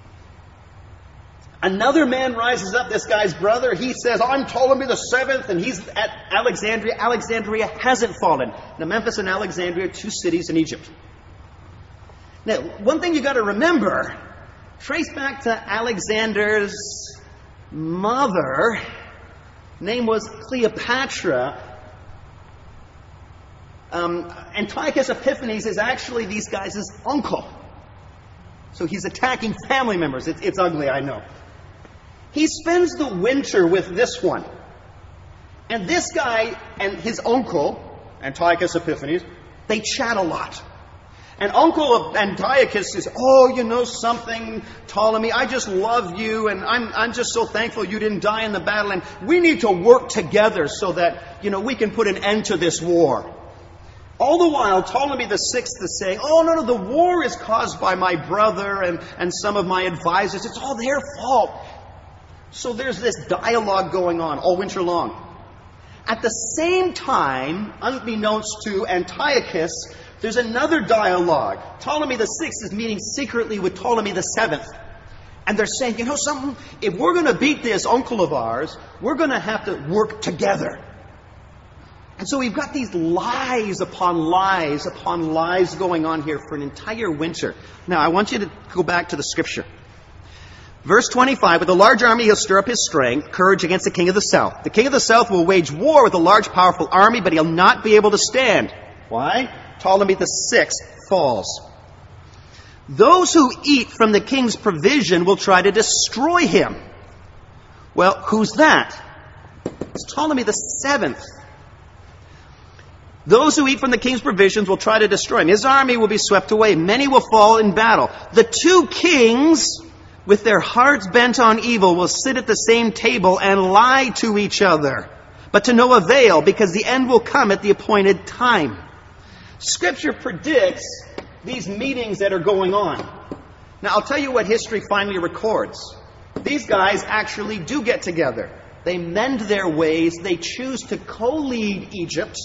S1: Another man rises up, this guy's brother. He says, I'm Ptolemy the seventh, and he's at Alexandria. Alexandria hasn't fallen. Now, Memphis and Alexandria are two cities in Egypt. Now, one thing you got to remember, trace back to Alexander's mother, name was Cleopatra. Um, Antiochus Epiphanes is actually these guys' uncle. So he's attacking family members. It's, it's ugly, I know. He spends the winter with this one. And this guy and his uncle, Antiochus Epiphanes, they chat a lot. And Uncle Antiochus says, oh, you know something, Ptolemy, I just love you, and I'm I'm just so thankful you didn't die in the battle, and we need to work together so that, you know, we can put an end to this war. All the while, Ptolemy the Sixth is saying, oh, no, no, the war is caused by my brother and, and some of my advisors. It's all their fault. So there's this dialogue going on all winter long. At the same time, unbeknownst to Antiochus, there's another dialogue. Ptolemy the Sixth is meeting secretly with Ptolemy the Seventh. And they're saying, you know something? If we're going to beat this uncle of ours, we're going to have to work together. And so we've got these lies upon lies upon lies going on here for an entire winter. Now, I want you to go back to the scripture. Verse twenty-five, with a large army he'll stir up his strength, courage against the king of the south. The king of the south will wage war with a large powerful army, but he'll not be able to stand. Why? Ptolemy the Sixth falls. Those who eat from the king's provision will try to destroy him. Well, who's that? It's Ptolemy the Seventh. Those who eat from the king's provisions will try to destroy him. His army will be swept away. Many will fall in battle. The two kings, with their hearts bent on evil, will sit at the same table and lie to each other, but to no avail, because the end will come at the appointed time. Scripture predicts these meetings that are going on. Now, I'll tell you what history finally records. These guys actually do get together. They mend their ways. They choose to co-lead Egypt.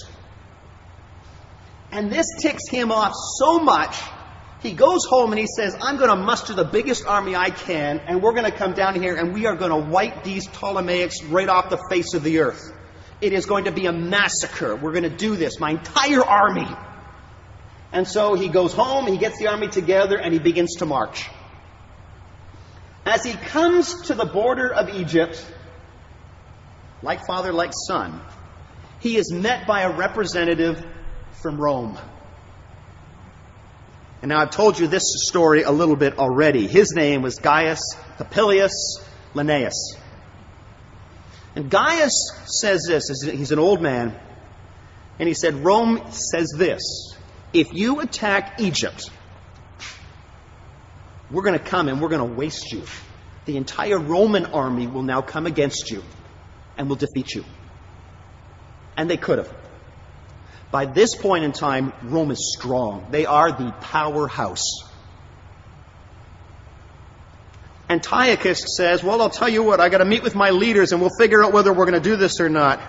S1: And this ticks him off so much, he goes home and he says, I'm going to muster the biggest army I can, and we're going to come down here and we are going to wipe these Ptolemaics right off the face of the earth. It is going to be a massacre. We're going to do this, my entire army. And so he goes home, he gets the army together, and he begins to march. As he comes to the border of Egypt, like father, like son, he is met by a representative from Rome. And now I've told you this story a little bit already. His name was Gaius Papilius Linnaeus. And Gaius says this, he's an old man, and he said, Rome says this, if you attack Egypt, we're going to come and we're going to waste you. The entire Roman army will now come against you and will defeat you. And they could have. By this point in time, Rome is strong. They are the powerhouse. Antiochus says, well, I'll tell you what, I got to meet with my leaders and we'll figure out whether we're going to do this or not.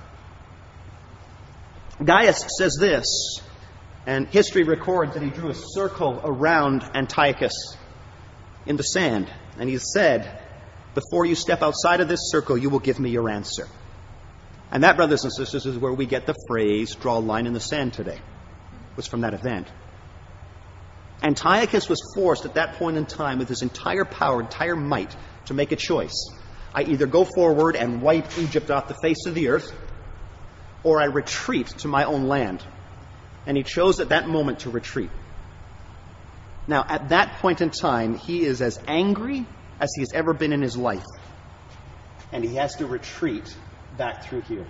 S1: Gaius says this, and history records that he drew a circle around Antiochus in the sand. And he said, before you step outside of this circle, you will give me your answer. And that, brothers and sisters, is where we get the phrase, draw a line in the sand today. It was from that event. Antiochus was forced at that point in time with his entire power, entire might, to make a choice. I either go forward and wipe Egypt off the face of the earth, or I retreat to my own land. And he chose at that moment to retreat. Now, at that point in time, he is as angry as he has ever been in his life. And he has to retreat back through here.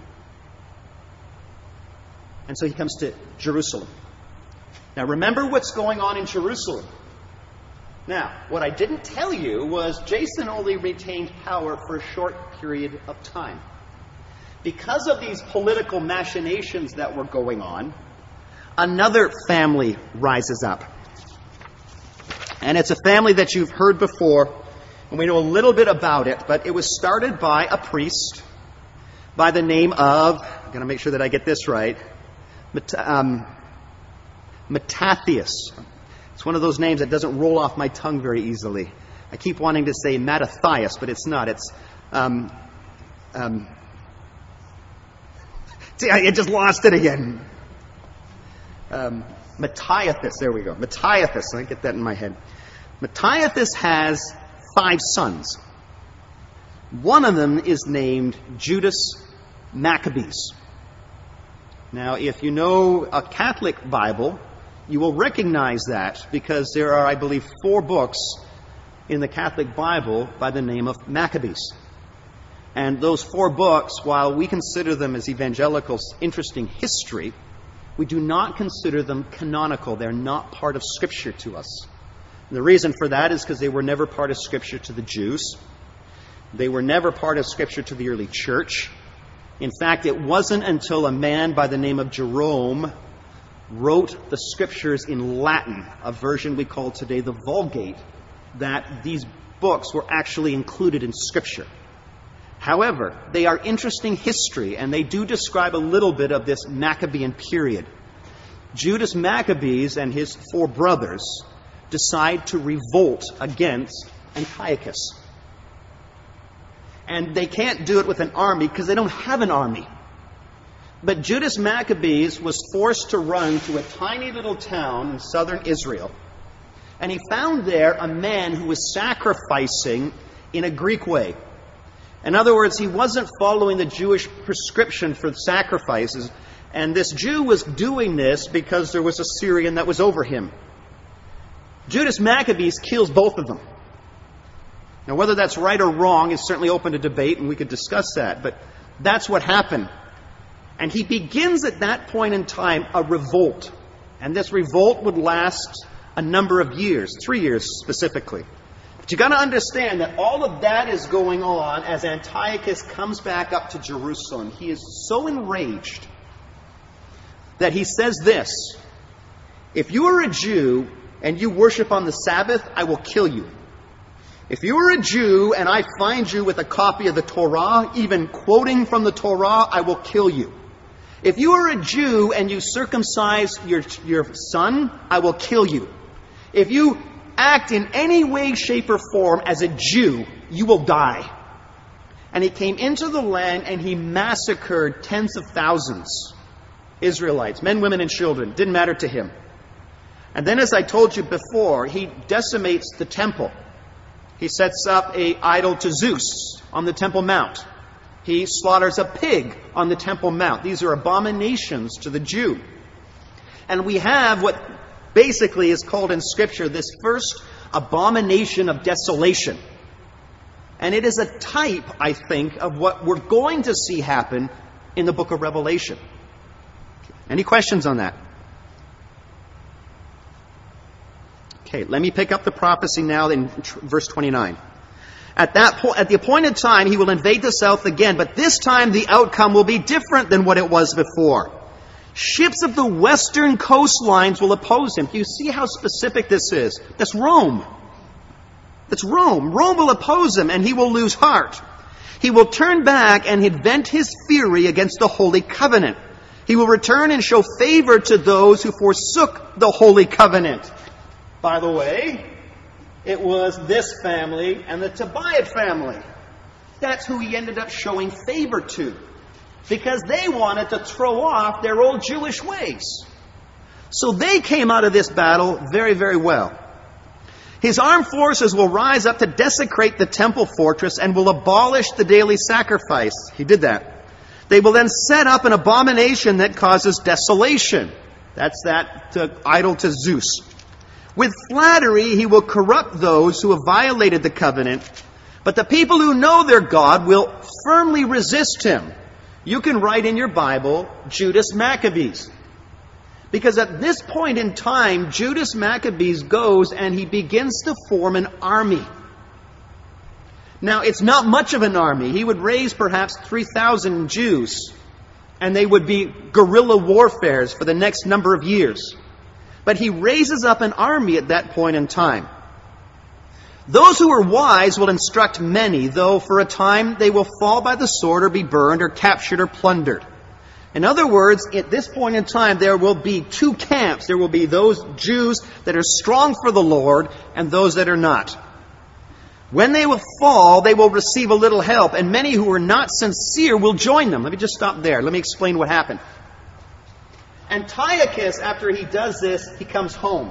S1: And so he comes to Jerusalem. Now, remember what's going on in Jerusalem. Now, what I didn't tell you was Jason only retained power for a short period of time. Because of these political machinations that were going on, another family rises up. And it's a family that you've heard before, and we know a little bit about it, but it was started by a priest by the name of, I'm going to make sure that I get this right, Mat- um, Mattathias. It's one of those names that doesn't roll off my tongue very easily. I keep wanting to say Mattathias, but it's not. It's, um, um, see, I just lost it again. Um, Mattathias, there we go. Mattathias, I get that in my head. Mattathias has five sons. One of them is named Judas Maccabees. Now, if you know a Catholic Bible, you will recognize that because there are, I believe, four books in the Catholic Bible by the name of Maccabees. And those four books, while we consider them as evangelicals interesting history, we do not consider them canonical. They're not part of Scripture to us. And the reason for that is because they were never part of Scripture to the Jews. They were never part of Scripture to the early church. In fact, it wasn't until a man by the name of Jerome wrote the Scriptures in Latin, a version we call today the Vulgate, that these books were actually included in Scripture. However, they are interesting history, and they do describe a little bit of this Maccabean period. Judas Maccabees and his four brothers decide to revolt against Antiochus. And they can't do it with an army because they don't have an army. But Judas Maccabees was forced to run to a tiny little town in southern Israel. And he found there a man who was sacrificing in a Greek way. In other words, he wasn't following the Jewish prescription for sacrifices. And this Jew was doing this because there was a Syrian that was over him. Judas Maccabees kills both of them. Now, whether that's right or wrong is certainly open to debate, and we could discuss that. But that's what happened. And he begins at that point in time a revolt. And this revolt would last a number of years, three years specifically. But you've got to understand that all of that is going on as Antiochus comes back up to Jerusalem. He is so enraged that he says this: if you are a Jew and you worship on the Sabbath, I will kill you. If you are a Jew and I find you with a copy of the Torah, even quoting from the Torah, I will kill you. If you are a Jew and you circumcise your, your son, I will kill you. If you act in any way, shape, or form as a Jew, you will die. And he came into the land and he massacred tens of thousands. Israelites, men, women, and children. Didn't matter to him. And then, as I told you before, he decimates the temple. He sets up an idol to Zeus on the Temple Mount. He slaughters a pig on the Temple Mount. These are abominations to the Jew. And we have what basically is called in Scripture this first abomination of desolation. And it is a type, I think, of what we're going to see happen in the book of Revelation. Any questions on that? Okay, let me pick up the prophecy now in verse twenty-nine. At that point, at the appointed time, he will invade the south again, but this time the outcome will be different than what it was before. Ships of the western coastlines will oppose him. Do you see how specific this is? That's Rome. That's Rome. Rome will oppose him, and he will lose heart. He will turn back and he'd vent his fury against the Holy Covenant. He will return and show favor to those who forsook the Holy Covenant. By the way, it was this family and the Tobiah family. That's who he ended up showing favor to, because they wanted to throw off their old Jewish ways. So they came out of this battle very, very well. His armed forces will rise up to desecrate the temple fortress and will abolish the daily sacrifice. He did that. They will then set up an abomination that causes desolation. That's that uh, idol to Zeus. With flattery, he will corrupt those who have violated the covenant, but the people who know their God will firmly resist him. You can write in your Bible, Judas Maccabees. Because at this point in time, Judas Maccabees goes and he begins to form an army. Now, it's not much of an army. He would raise perhaps three thousand Jews, and they would be guerrilla warfares for the next number of years. But he raises up an army at that point in time. Those who are wise will instruct many, though for a time they will fall by the sword or be burned or captured or plundered. In other words, at this point in time, there will be two camps. There will be those Jews that are strong for the Lord and those that are not. When they will fall, they will receive a little help, and many who are not sincere will join them. Let me just stop there. Let me explain what happened. Antiochus, after he does this, he comes home.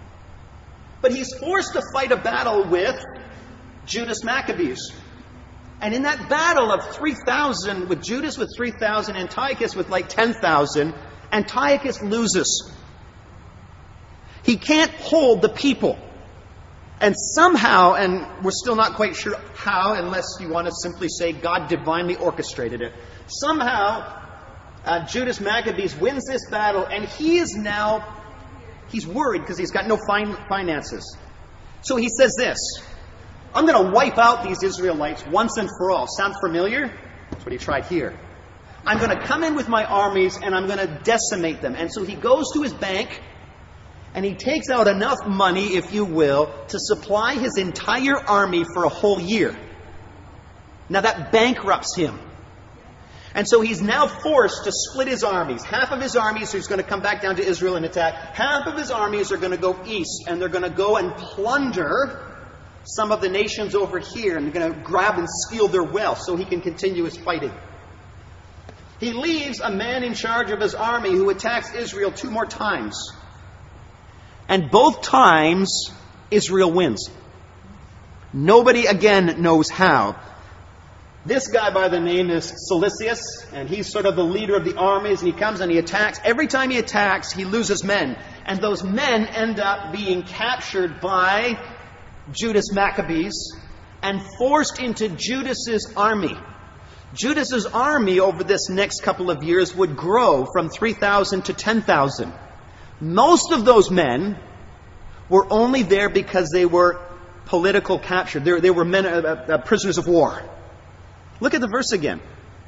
S1: But he's forced to fight a battle with Judas Maccabees. And in that battle of three thousand, with Judas with three thousand, Antiochus with like ten thousand, Antiochus loses. He can't hold the people. And somehow, and we're still not quite sure how, unless you want to simply say God divinely orchestrated it, somehow uh, Judas Maccabeus wins this battle, and he is now, he's worried because he's got no fin- finances. So he says this, I'm going to wipe out these Israelites once and for all. Sound familiar? That's what he tried here. I'm going to come in with my armies and I'm going to decimate them. And so he goes to his bank and he takes out enough money, if you will, to supply his entire army for a whole year. Now that bankrupts him. And so he's now forced to split his armies. Half of his armies are going to come back down to Israel and attack. Half of his armies are going to go east and they're going to go and plunder some of the nations over here, and they're going to grab and steal their wealth so he can continue his fighting. He leaves a man in charge of his army who attacks Israel two more times. And both times, Israel wins. Nobody again knows how. This guy by the name is Cilicius, and he's sort of the leader of the armies, and he comes and he attacks. Every time he attacks, he loses men. And those men end up being captured by Judas Maccabeus and forced into Judas's army. Judas's army over this next couple of years would grow from three thousand to ten thousand. Most of those men were only there because they were political captured. They, they were men, uh, uh, prisoners of war. Look at the verse again.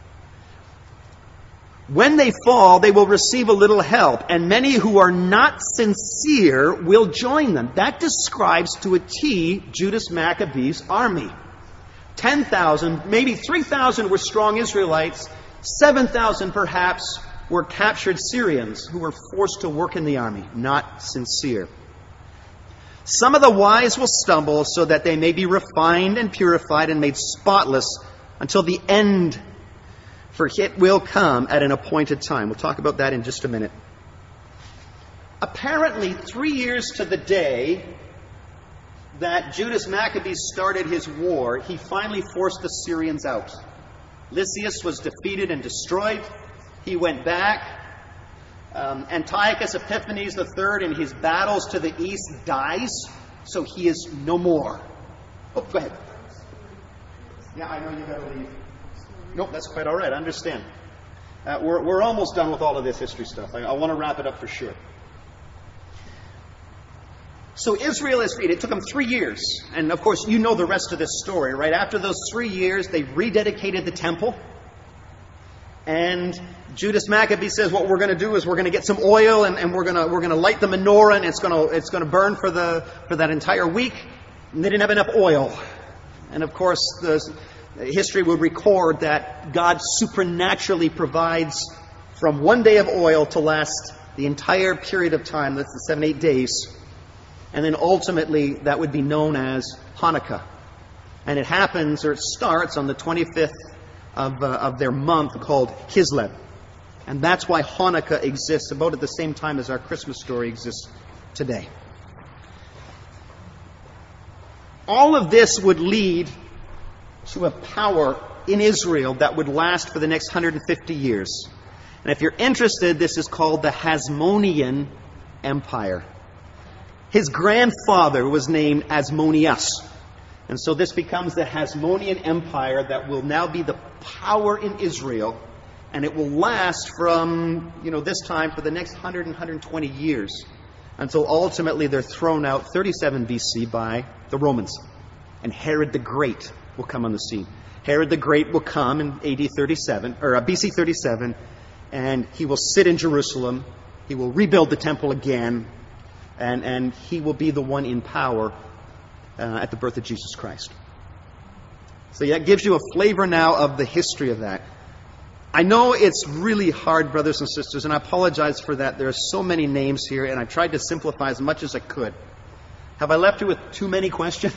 S1: When they fall, they will receive a little help, and many who are not sincere will join them. That describes to a T Judas Maccabeus' army. ten thousand, maybe three thousand were strong Israelites. seven thousand perhaps were captured Syrians who were forced to work in the army, not sincere. Some of the wise will stumble so that they may be refined and purified and made spotless until the end, for it will come at an appointed time. We'll talk about that in just a minute. Apparently, three years to the day that Judas Maccabeus started his war, he finally forced the Syrians out. Lysias was defeated and destroyed. He went back. Um, Antiochus Epiphanes the third in his battles to the east dies, so he is no more. Oh, go ahead. Yeah, I know you got to leave. Nope, that's quite all right. I understand. Uh, we're, we're almost done with all of this history stuff. I, I want to wrap it up for sure. So Israel is freed. It took them three years. And of course, you know the rest of this story, right? After those three years, they rededicated the temple. And Judas Maccabeus says, what we're going to do is we're going to get some oil and, and we're going to we're going to light the menorah, and it's going to it's going to burn for the for that entire week. And they didn't have enough oil. And of course, the history would record that God supernaturally provides from one day of oil to last the entire period of time. That's the seven, eight days. And then ultimately, that would be known as Hanukkah. And it happens, or it starts on the twenty-fifth of, uh, of their month called Kislev. And that's why Hanukkah exists about at the same time as our Christmas story exists today. All of this would lead to a power in Israel that would last for the next one hundred fifty years. And if you're interested, this is called the Hasmonean Empire. His grandfather was named Asmoneus. And so this becomes the Hasmonean Empire that will now be the power in Israel. And it will last from, you know, this time for the next one hundred and one hundred twenty years. Until ultimately they're thrown out thirty-seven B C by the Romans. And Herod the Great will come on the scene. Herod the Great will come in A D thirty-seven, or uh, B C thirty-seven, and he will sit in Jerusalem. He will rebuild the temple again, and, and he will be the one in power uh, at the birth of Jesus Christ. So that gives you a flavor now of the history of that. I know it's really hard, brothers and sisters, and I apologize for that. There are so many names here, and I tried to simplify as much as I could. Have I left you with too many questions?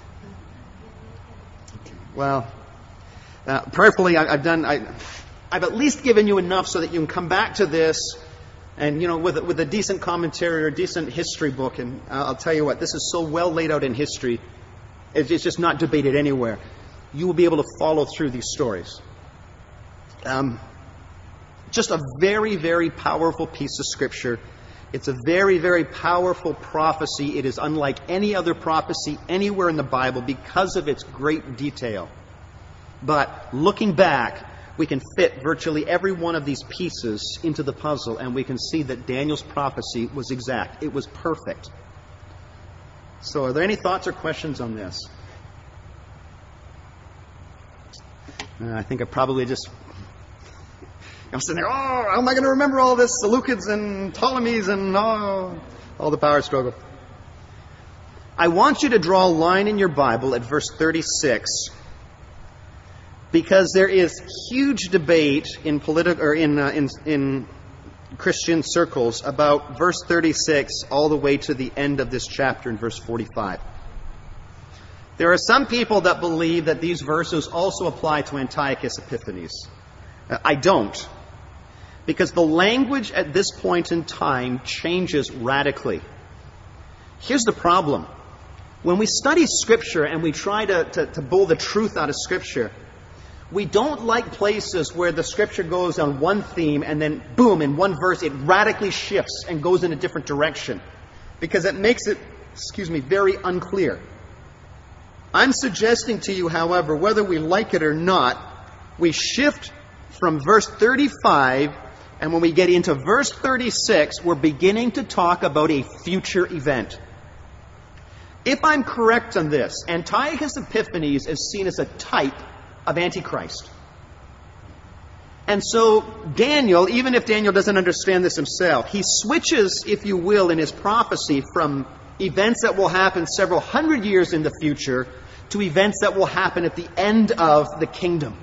S1: Well, uh, prayerfully, I, I've done. I, I've at least given you enough so that you can come back to this, and you know, with with a decent commentary or a decent history book. And uh, I'll tell you what, this is so well laid out in history; it's, it's just not debated anywhere. You will be able to follow through these stories. Um, just a very, very powerful piece of Scripture. It's a very, very powerful prophecy. It is unlike any other prophecy anywhere in the Bible because of its great detail. But looking back, we can fit virtually every one of these pieces into the puzzle, and we can see that Daniel's prophecy was exact. It was perfect. So are there any thoughts or questions on this? Uh, I think I probably just... I'm sitting there, oh, how am I going to remember all this? Seleucids and Ptolemies and oh, all the power struggle. I want you to draw a line in your Bible at verse thirty-six, because there is huge debate in politi- or in, uh, in in Christian circles about verse thirty-six all the way to the end of this chapter in verse forty-five. There are some people that believe that these verses also apply to Antiochus Epiphanes. I don't. Because the language at this point in time changes radically. Here's the problem. When we study Scripture and we try to, to, to pull the truth out of Scripture, we don't like places where the Scripture goes on one theme and then, boom, in one verse it radically shifts and goes in a different direction. Because it makes it, excuse me, very unclear. I'm suggesting to you, however, whether we like it or not, we shift from verse thirty-five, and when we get into verse thirty-six, we're beginning to talk about a future event. If I'm correct on this, Antiochus Epiphanes is seen as a type of Antichrist. And so Daniel, even if Daniel doesn't understand this himself, he switches, if you will, in his prophecy from events that will happen several hundred years in the future to events that will happen at the end of the kingdom.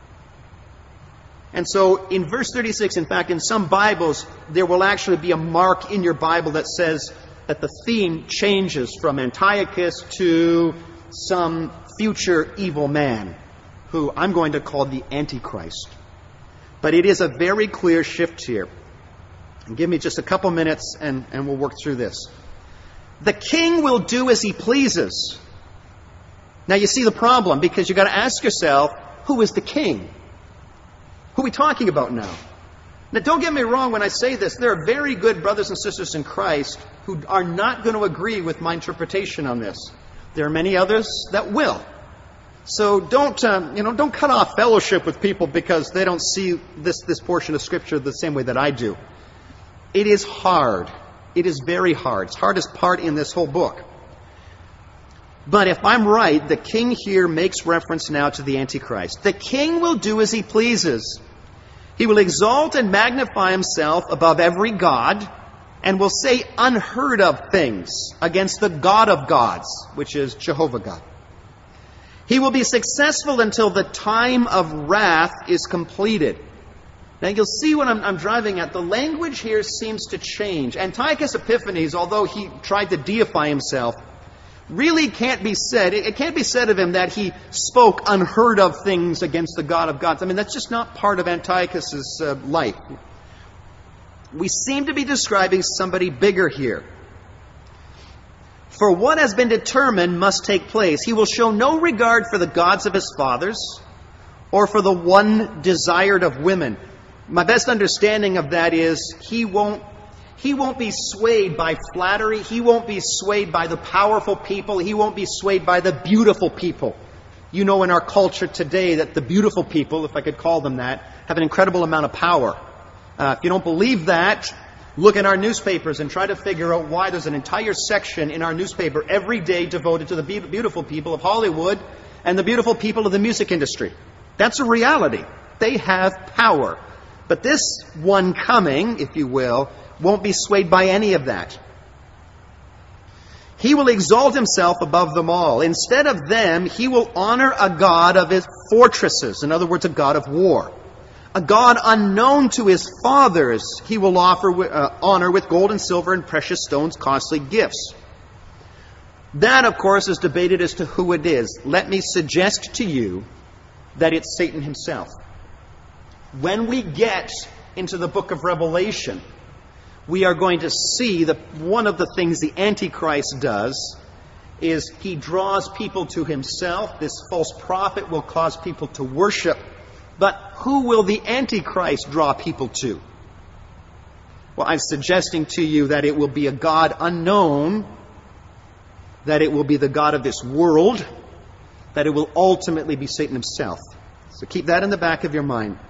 S1: And so in verse thirty-six, in fact, in some Bibles, there will actually be a mark in your Bible that says that the theme changes from Antiochus to some future evil man, who I'm going to call the Antichrist. But it is a very clear shift here. And give me just a couple minutes and, and we'll work through this. The king will do as he pleases. Now you see the problem, because you've got to ask yourself, who is the king? Who are we talking about now? Now, don't get me wrong when I say this. There are very good brothers and sisters in Christ who are not going to agree with my interpretation on this. There are many others that will. So don't, um, you know, don't cut off fellowship with people because they don't see this, this portion of Scripture the same way that I do. It is hard. It is very hard. It's the hardest part in this whole book. But if I'm right, the king here makes reference now to the Antichrist. The king will do as he pleases. He will exalt and magnify himself above every god and will say unheard of things against the God of gods, which is Jehovah God. He will be successful until the time of wrath is completed. Now you'll see what I'm, I'm driving at. The language here seems to change. Antiochus Epiphanes, although he tried to deify himself, really can't be said, it can't be said of him that he spoke unheard of things against the God of gods. I mean, that's just not part of Antiochus's uh, life. We seem to be describing somebody bigger here. For what has been determined must take place. He will show no regard for the gods of his fathers or for the one desired of women. My best understanding of that is he won't He won't be swayed by flattery. He won't be swayed by the powerful people. He won't be swayed by the beautiful people. You know, in our culture today that the beautiful people, if I could call them that, have an incredible amount of power. Uh, if you don't believe that, look at our newspapers and try to figure out why there's an entire section in our newspaper every day devoted to the beautiful people of Hollywood and the beautiful people of the music industry. That's a reality. They have power. But this one coming, if you will, won't be swayed by any of that. He will exalt himself above them all. Instead of them, he will honor a god of his fortresses. In other words, a god of war. A god unknown to his fathers, he will offer uh, honor with gold and silver and precious stones, costly gifts. That, of course, is debated as to who it is. Let me suggest to you that it's Satan himself. When we get into the book of Revelation, we are going to see that one of the things the Antichrist does is he draws people to himself. This false prophet will cause people to worship. But who will the Antichrist draw people to? Well, I'm suggesting to you that it will be a God unknown, that it will be the god of this world, that it will ultimately be Satan himself. So keep that in the back of your mind.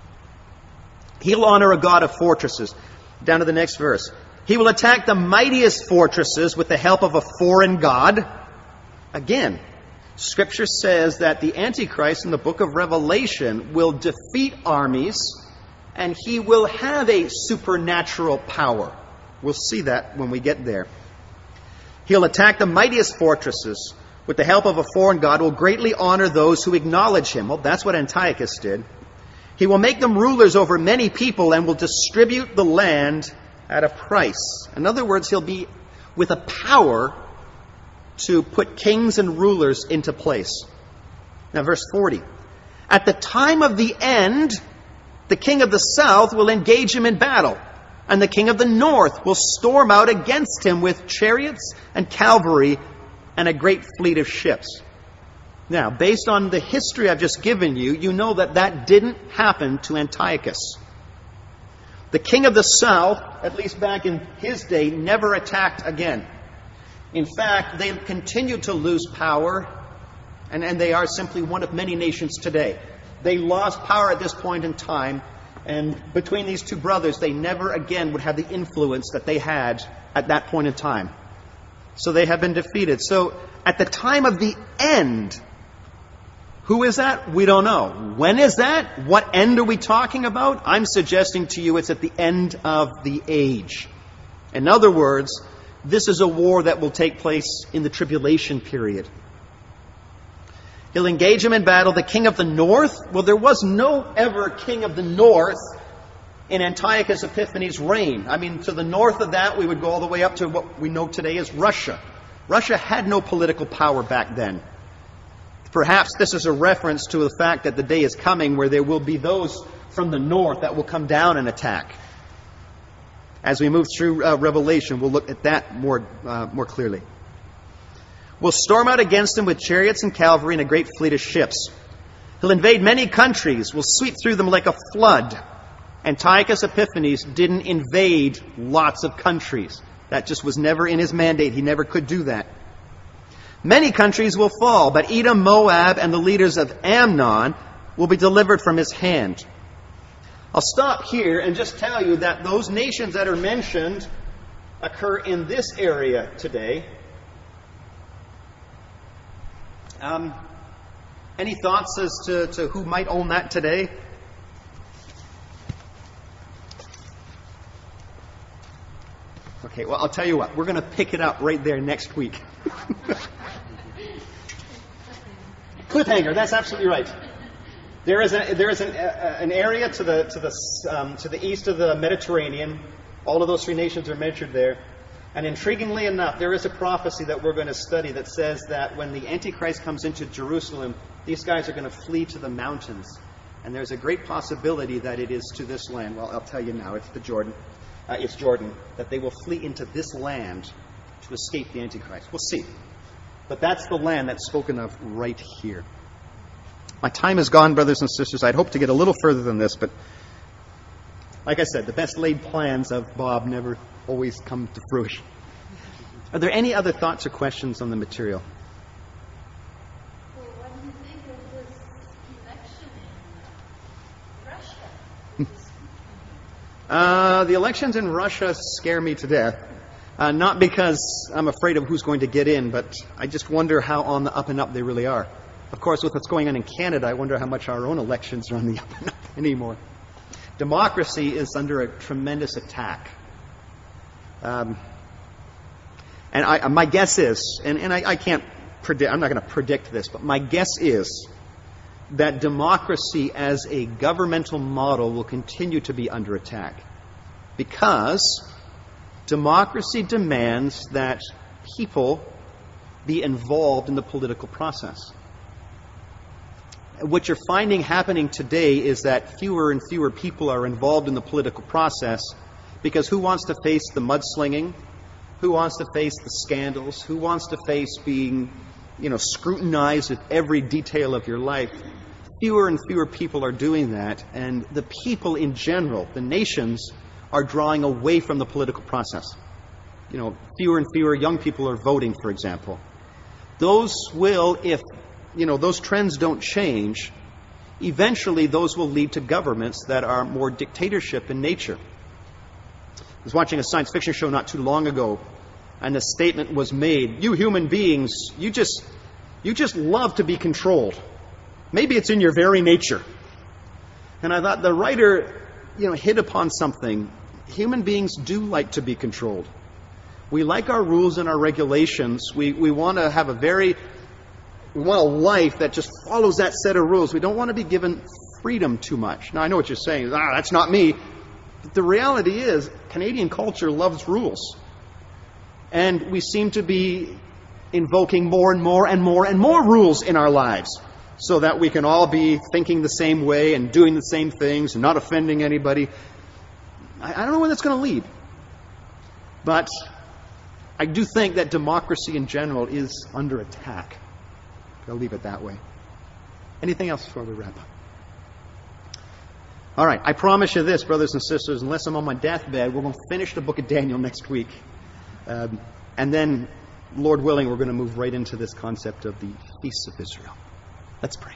S1: He'll honor a God of fortresses. Down to the next verse. He will attack the mightiest fortresses with the help of a foreign god. Again, Scripture says that the Antichrist in the book of Revelation will defeat armies, and he will have a supernatural power. We'll see that when we get there. He'll attack the mightiest fortresses with the help of a foreign god, will greatly honor those who acknowledge him. Well, that's what Antiochus did. He will make them rulers over many people and will distribute the land at a price. In other words, he'll be with a power to put kings and rulers into place. Now, verse forty. At the time of the end, the king of the south will engage him in battle, and the king of the north will storm out against him with chariots and cavalry and a great fleet of ships. Now, based on the history I've just given you, you know that that didn't happen to Antiochus. The king of the south, at least back in his day, never attacked again. In fact, they continued to lose power, and, and they are simply one of many nations today. They lost power at this point in time, and between these two brothers, they never again would have the influence that they had at that point in time. So they have been defeated. So at the time of the end, who is that? We don't know. When is that? What end are we talking about? I'm suggesting to you it's at the end of the age. In other words, this is a war that will take place in the tribulation period. He'll engage him in battle. The king of the north, well, there was no ever king of the north in Antiochus Epiphanes' reign. I mean, to the north of that, we would go all the way up to what we know today as Russia. Russia had no political power back then. Perhaps this is a reference to the fact that the day is coming where there will be those from the north that will come down and attack. As we move through uh, Revelation, we'll look at that more, uh, more clearly. We'll storm out against him with chariots and cavalry and a great fleet of ships. He'll invade many countries. We'll sweep through them like a flood. Antiochus Epiphanes didn't invade lots of countries. That just was never in his mandate. He never could do that. Many countries will fall, but Edom, Moab, and the leaders of Ammon will be delivered from his hand. I'll stop here and just tell you that those nations that are mentioned occur in this area today. Um, any thoughts as to, to who might own that today? Okay, well, I'll tell you what. We're going to pick it up right there next week. Cliffhanger, that's absolutely right. There is a, there is an, a, an area to the to the um, to the east of the Mediterranean. All of those three nations are mentioned there. And intriguingly enough, there is a prophecy that we're going to study that says that when the Antichrist comes into Jerusalem, these guys are going to flee to the mountains. And there's a great possibility that it is to this land. Well, I'll tell you now, it's the Jordan. Uh, it's Jordan. That they will flee into this land to escape the Antichrist. We'll see. But that's the land that's spoken of right here. My time is gone, brothers and sisters. I'd hope to get a little further than this, but like I said, the best laid plans of Bob never always come to fruition. Are there any other thoughts or questions on the material?
S3: Well, what do you think of this election in Russia?
S1: uh, the elections in Russia scare me to death. Uh, not because I'm afraid of who's going to get in, but I just wonder how on the up and up they really are. Of course, with what's going on in Canada, I wonder how much our own elections are on the up and up anymore. Democracy is under a tremendous attack. Um, and I, my guess is, and, and I, I can't predict, I'm not going to predict this, but my guess is that democracy as a governmental model will continue to be under attack. Because democracy demands that people be involved in the political process. What you're finding happening today is that fewer and fewer people are involved in the political process because who wants to face the mudslinging? Who wants to face the scandals? Who wants to face being, you know, scrutinized at every detail of your life? fewer and fewer people are doing that, and the people in general, the nations, are drawing away from the political process. You know, fewer and fewer young people are voting, for example. Those will, if, you know, those trends don't change, eventually those will lead to governments that are more dictatorship in nature. I was watching a science fiction show not too long ago, and a statement was made, you human beings, you just, you just love to be controlled. Maybe it's in your very nature. And I thought the writer, you know, hit upon something. Human beings do like to be controlled. We like our rules and our regulations. We, we want to have a very, we want a life that just follows that set of rules. We don't want to be given freedom too much. Now, I know what you're saying. Ah, that's not me. But the reality is, Canadian culture loves rules. And we seem to be invoking more and more and more and more rules in our lives so that we can all be thinking the same way and doing the same things and not offending anybody. I, I don't know where that's going to lead. But I do think that democracy in general is under attack. I'll leave it that way. Anything else before we wrap up? All right, I promise you this, brothers and sisters, unless I'm on my deathbed, we're going to finish the book of Daniel next week. Um, and then, Lord willing, we're going to move right into this concept of the feasts of Israel. Let's pray.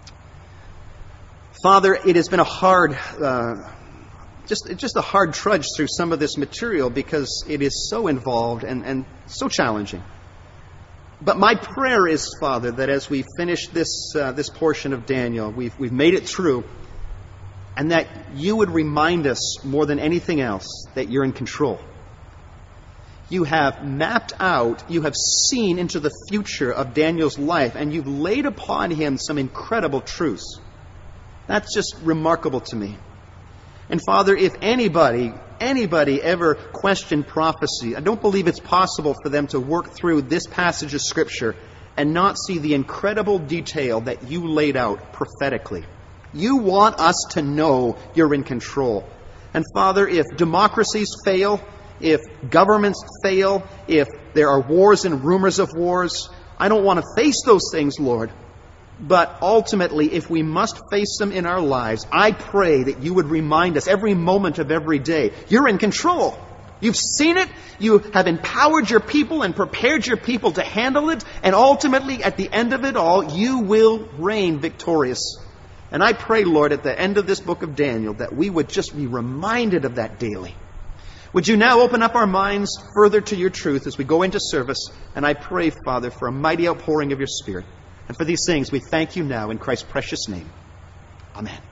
S1: Father, it has been a hard, uh, just just a hard trudge through some of this material because it is so involved and, and so challenging. But my prayer is, Father, that as we finish this uh, this portion of Daniel, we've we've made it through, and that you would remind us more than anything else that you're in control. You have mapped out, you have seen into the future of Daniel's life, and you've laid upon him some incredible truths. That's just remarkable to me. And Father, if anybody, anybody ever questioned prophecy, I don't believe it's possible for them to work through this passage of Scripture and not see the incredible detail that you laid out prophetically. You want us to know you're in control. And Father, if democracies fail, if governments fail, if there are wars and rumors of wars, I don't want to face those things, Lord. But ultimately, if we must face them in our lives, I pray that you would remind us every moment of every day, you're in control. You've seen it. You have empowered your people and prepared your people to handle it. And ultimately, at the end of it all, you will reign victorious. And I pray, Lord, at the end of this book of Daniel, that we would just be reminded of that daily. Would you now open up our minds further to your truth as we go into service? And I pray, Father, for a mighty outpouring of your Spirit. And for these things, we thank you now in Christ's precious name. Amen.